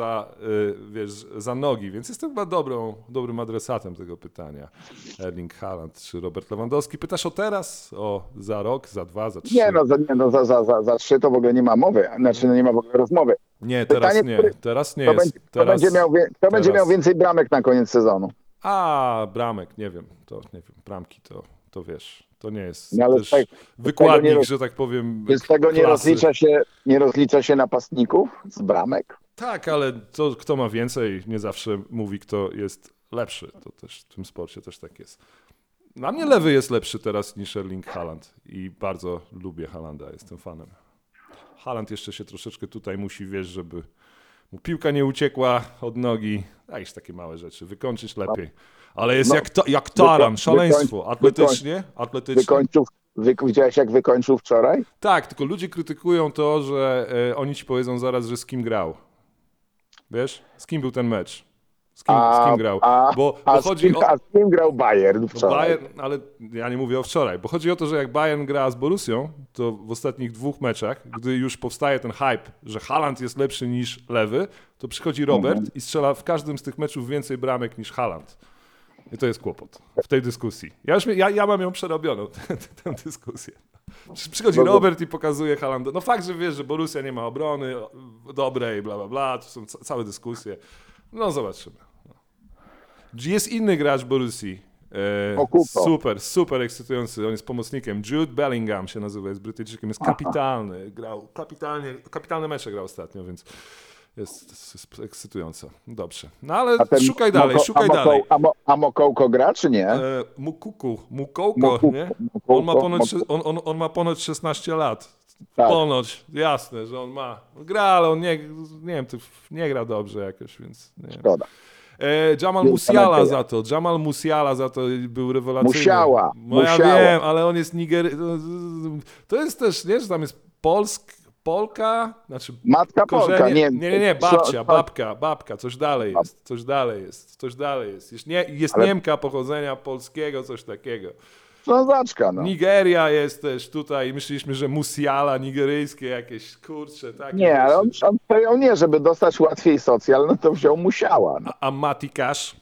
za nogi, więc jestem chyba dobrym adresatem tego pytania. Erling Haaland czy Robert Lewandowski? Pytasz o teraz? Za rok, za 2, za 3? Za 3 to w ogóle nie ma mowy, znaczy nie ma w ogóle rozmowy. Nie, teraz nie jest. Kto będzie miał więcej bramek na koniec sezonu? Bramek, nie wiem. Bramki to wiesz, To nie jest No, ale też tak- wykładnik, nie- że tak powiem, Z tego klasy. nie rozlicza się napastników z bramek? Tak, ale to, kto ma więcej, nie zawsze mówi, kto jest lepszy. To też w tym sporcie też tak jest. Dla mnie lewy jest lepszy teraz niż Erling Haaland i bardzo lubię Haalanda, jestem fanem. Haaland jeszcze się troszeczkę tutaj musi, wiesz, żeby mu piłka nie uciekła od nogi, jakieś takie małe rzeczy, wykończyć lepiej. Ale jest No, jak taran, szaleństwo, wykoń- atletycznie. Widziałeś, jak wykończył wczoraj? Tak, tylko ludzie krytykują to, że oni ci powiedzą zaraz, że z kim grał. Wiesz? Z kim był ten mecz? Z kim grał? Bo chodzi o... A z kim grał Bayern No wczoraj? Bayern, ale ja nie mówię o wczoraj, bo chodzi o to, że jak Bayern gra z Borussią, to w ostatnich 2 meczach, gdy już powstaje ten hype, że Haaland jest lepszy niż lewy, to przychodzi Robert i strzela w każdym z tych meczów więcej bramek niż Haaland. I to jest kłopot w tej dyskusji. Ja mam ją przerobioną, tę dyskusję. Przychodzi Robert i pokazuje Haalanda. No fakt, że wiesz, że Borussia nie ma obrony dobrej, bla, bla, bla, to są całe dyskusje. No zobaczymy. Jest inny gracz Borussii. Super ekscytujący. On jest pomocnikiem. Jude Bellingham się nazywa, jest Brytyjczykiem, jest kapitalny. Grał kapitalne mecze grał ostatnio, więc jest ekscytująco. Dobrze. No ale szukaj dalej. A Mokołko gra, czy nie? Mukołko, nie? On ma ponad 16 lat. Tak. Ponoć, jasne, że on ma. Gra, ale on nie wiem, nie gra dobrze jakoś, więc nie wiem. Szkoda. Jamal Musiala za to był rewelacyjny. Musiała. Ja wiem, ale on jest To jest też, nie, że tam jest Polka, znaczy Matka Polka, nie. Nie, babka, coś dalej jest. Jest Ale- Niemka pochodzenia polskiego, coś takiego. Ślązaczka, no. Nigeria jest też tutaj, myśleliśmy, że Musiala, nigeryjskie jakieś, kurcze, takie Nie, ale rzeczy. on powiedział nie, żeby dostać łatwiej socjal, no to wziął Musiała. No. A Mati Cash?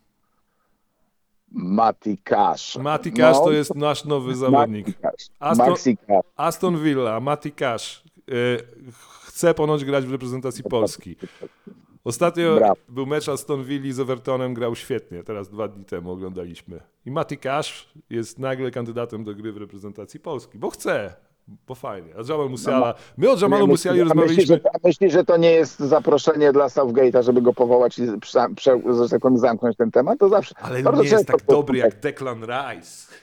Mati Cash. Mati Cash to jest nasz nowy zawodnik. Maxi Cash. Aston Villa, Mati Cash chce ponoć grać w reprezentacji Polski. Ostatnio Brawo. był mecz Aston Villa z Evertonem, grał świetnie, teraz 2 dni temu oglądaliśmy. I Mati Cash jest nagle kandydatem do gry w reprezentacji Polski, bo chce, bo fajnie. A Jamal Musiala, my o Jamalu Musiali rozmawialiśmy... Myślisz, że to nie jest zaproszenie dla Southgate'a, że go powołać i że tak powiem, zamknąć ten temat? To zawsze. Ale bardzo nie jest często tak dobry jak Declan Rice.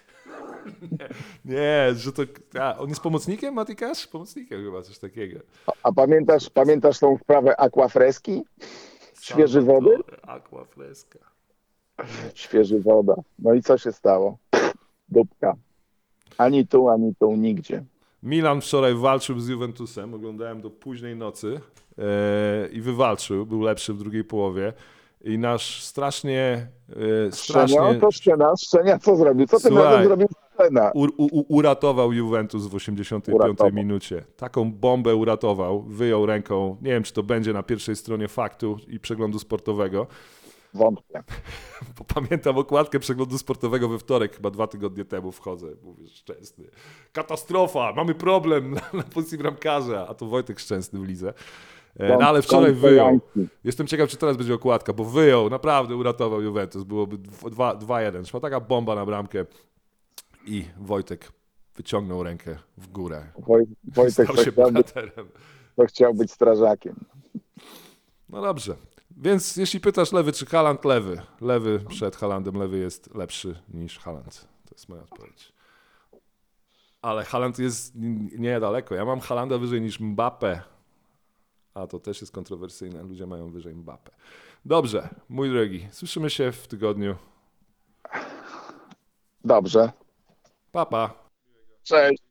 Nie, że to... on jest pomocnikiem, Mati Cash? Pomocnikiem chyba, coś takiego. A pamiętasz tą sprawę aquafreski? Świeży wody? Aqua fresca. Świeży woda. No i co się stało? Dupka. Ani tu, nigdzie. Milan wczoraj walczył z Juventusem, oglądałem do późnej nocy i wywalczył, był lepszy w drugiej połowie i nasz strasznie... Szczenia co zrobił? Co tym Słuchaj, razem zrobił Szczena? uratował Juventus w 85 minucie. Taką bombę uratował, wyjął ręką, nie wiem czy to będzie na pierwszej stronie Faktu i Przeglądu Sportowego, Wątpię. bo pamiętam okładkę Przeglądu Sportowego we wtorek, chyba 2 tygodnie temu wchodzę, mówię, Szczęsny. Katastrofa, mamy problem na pozycji bramkarza, a to Wojtek Szczęsny w lidze. No ale wczoraj wyjął. Jestem ciekaw, czy teraz będzie okładka, bo wyjął, naprawdę uratował Juventus. Byłoby 2-1. Szła taka bomba na bramkę i Wojtek wyciągnął rękę w górę. Wojtek Stał się bohaterem. to chciał być strażakiem. No dobrze. Więc jeśli pytasz lewy czy Haaland, lewy. Lewy przed Haalandem, lewy jest lepszy niż Haaland. To jest moja odpowiedź. Ale Haaland jest niedaleko. Ja mam Haalanda wyżej niż Mbappé. A to też jest kontrowersyjne. Ludzie mają wyżej Mbappé. Dobrze, mój drogi. Słyszymy się w tygodniu. Dobrze. Pa, pa. Cześć.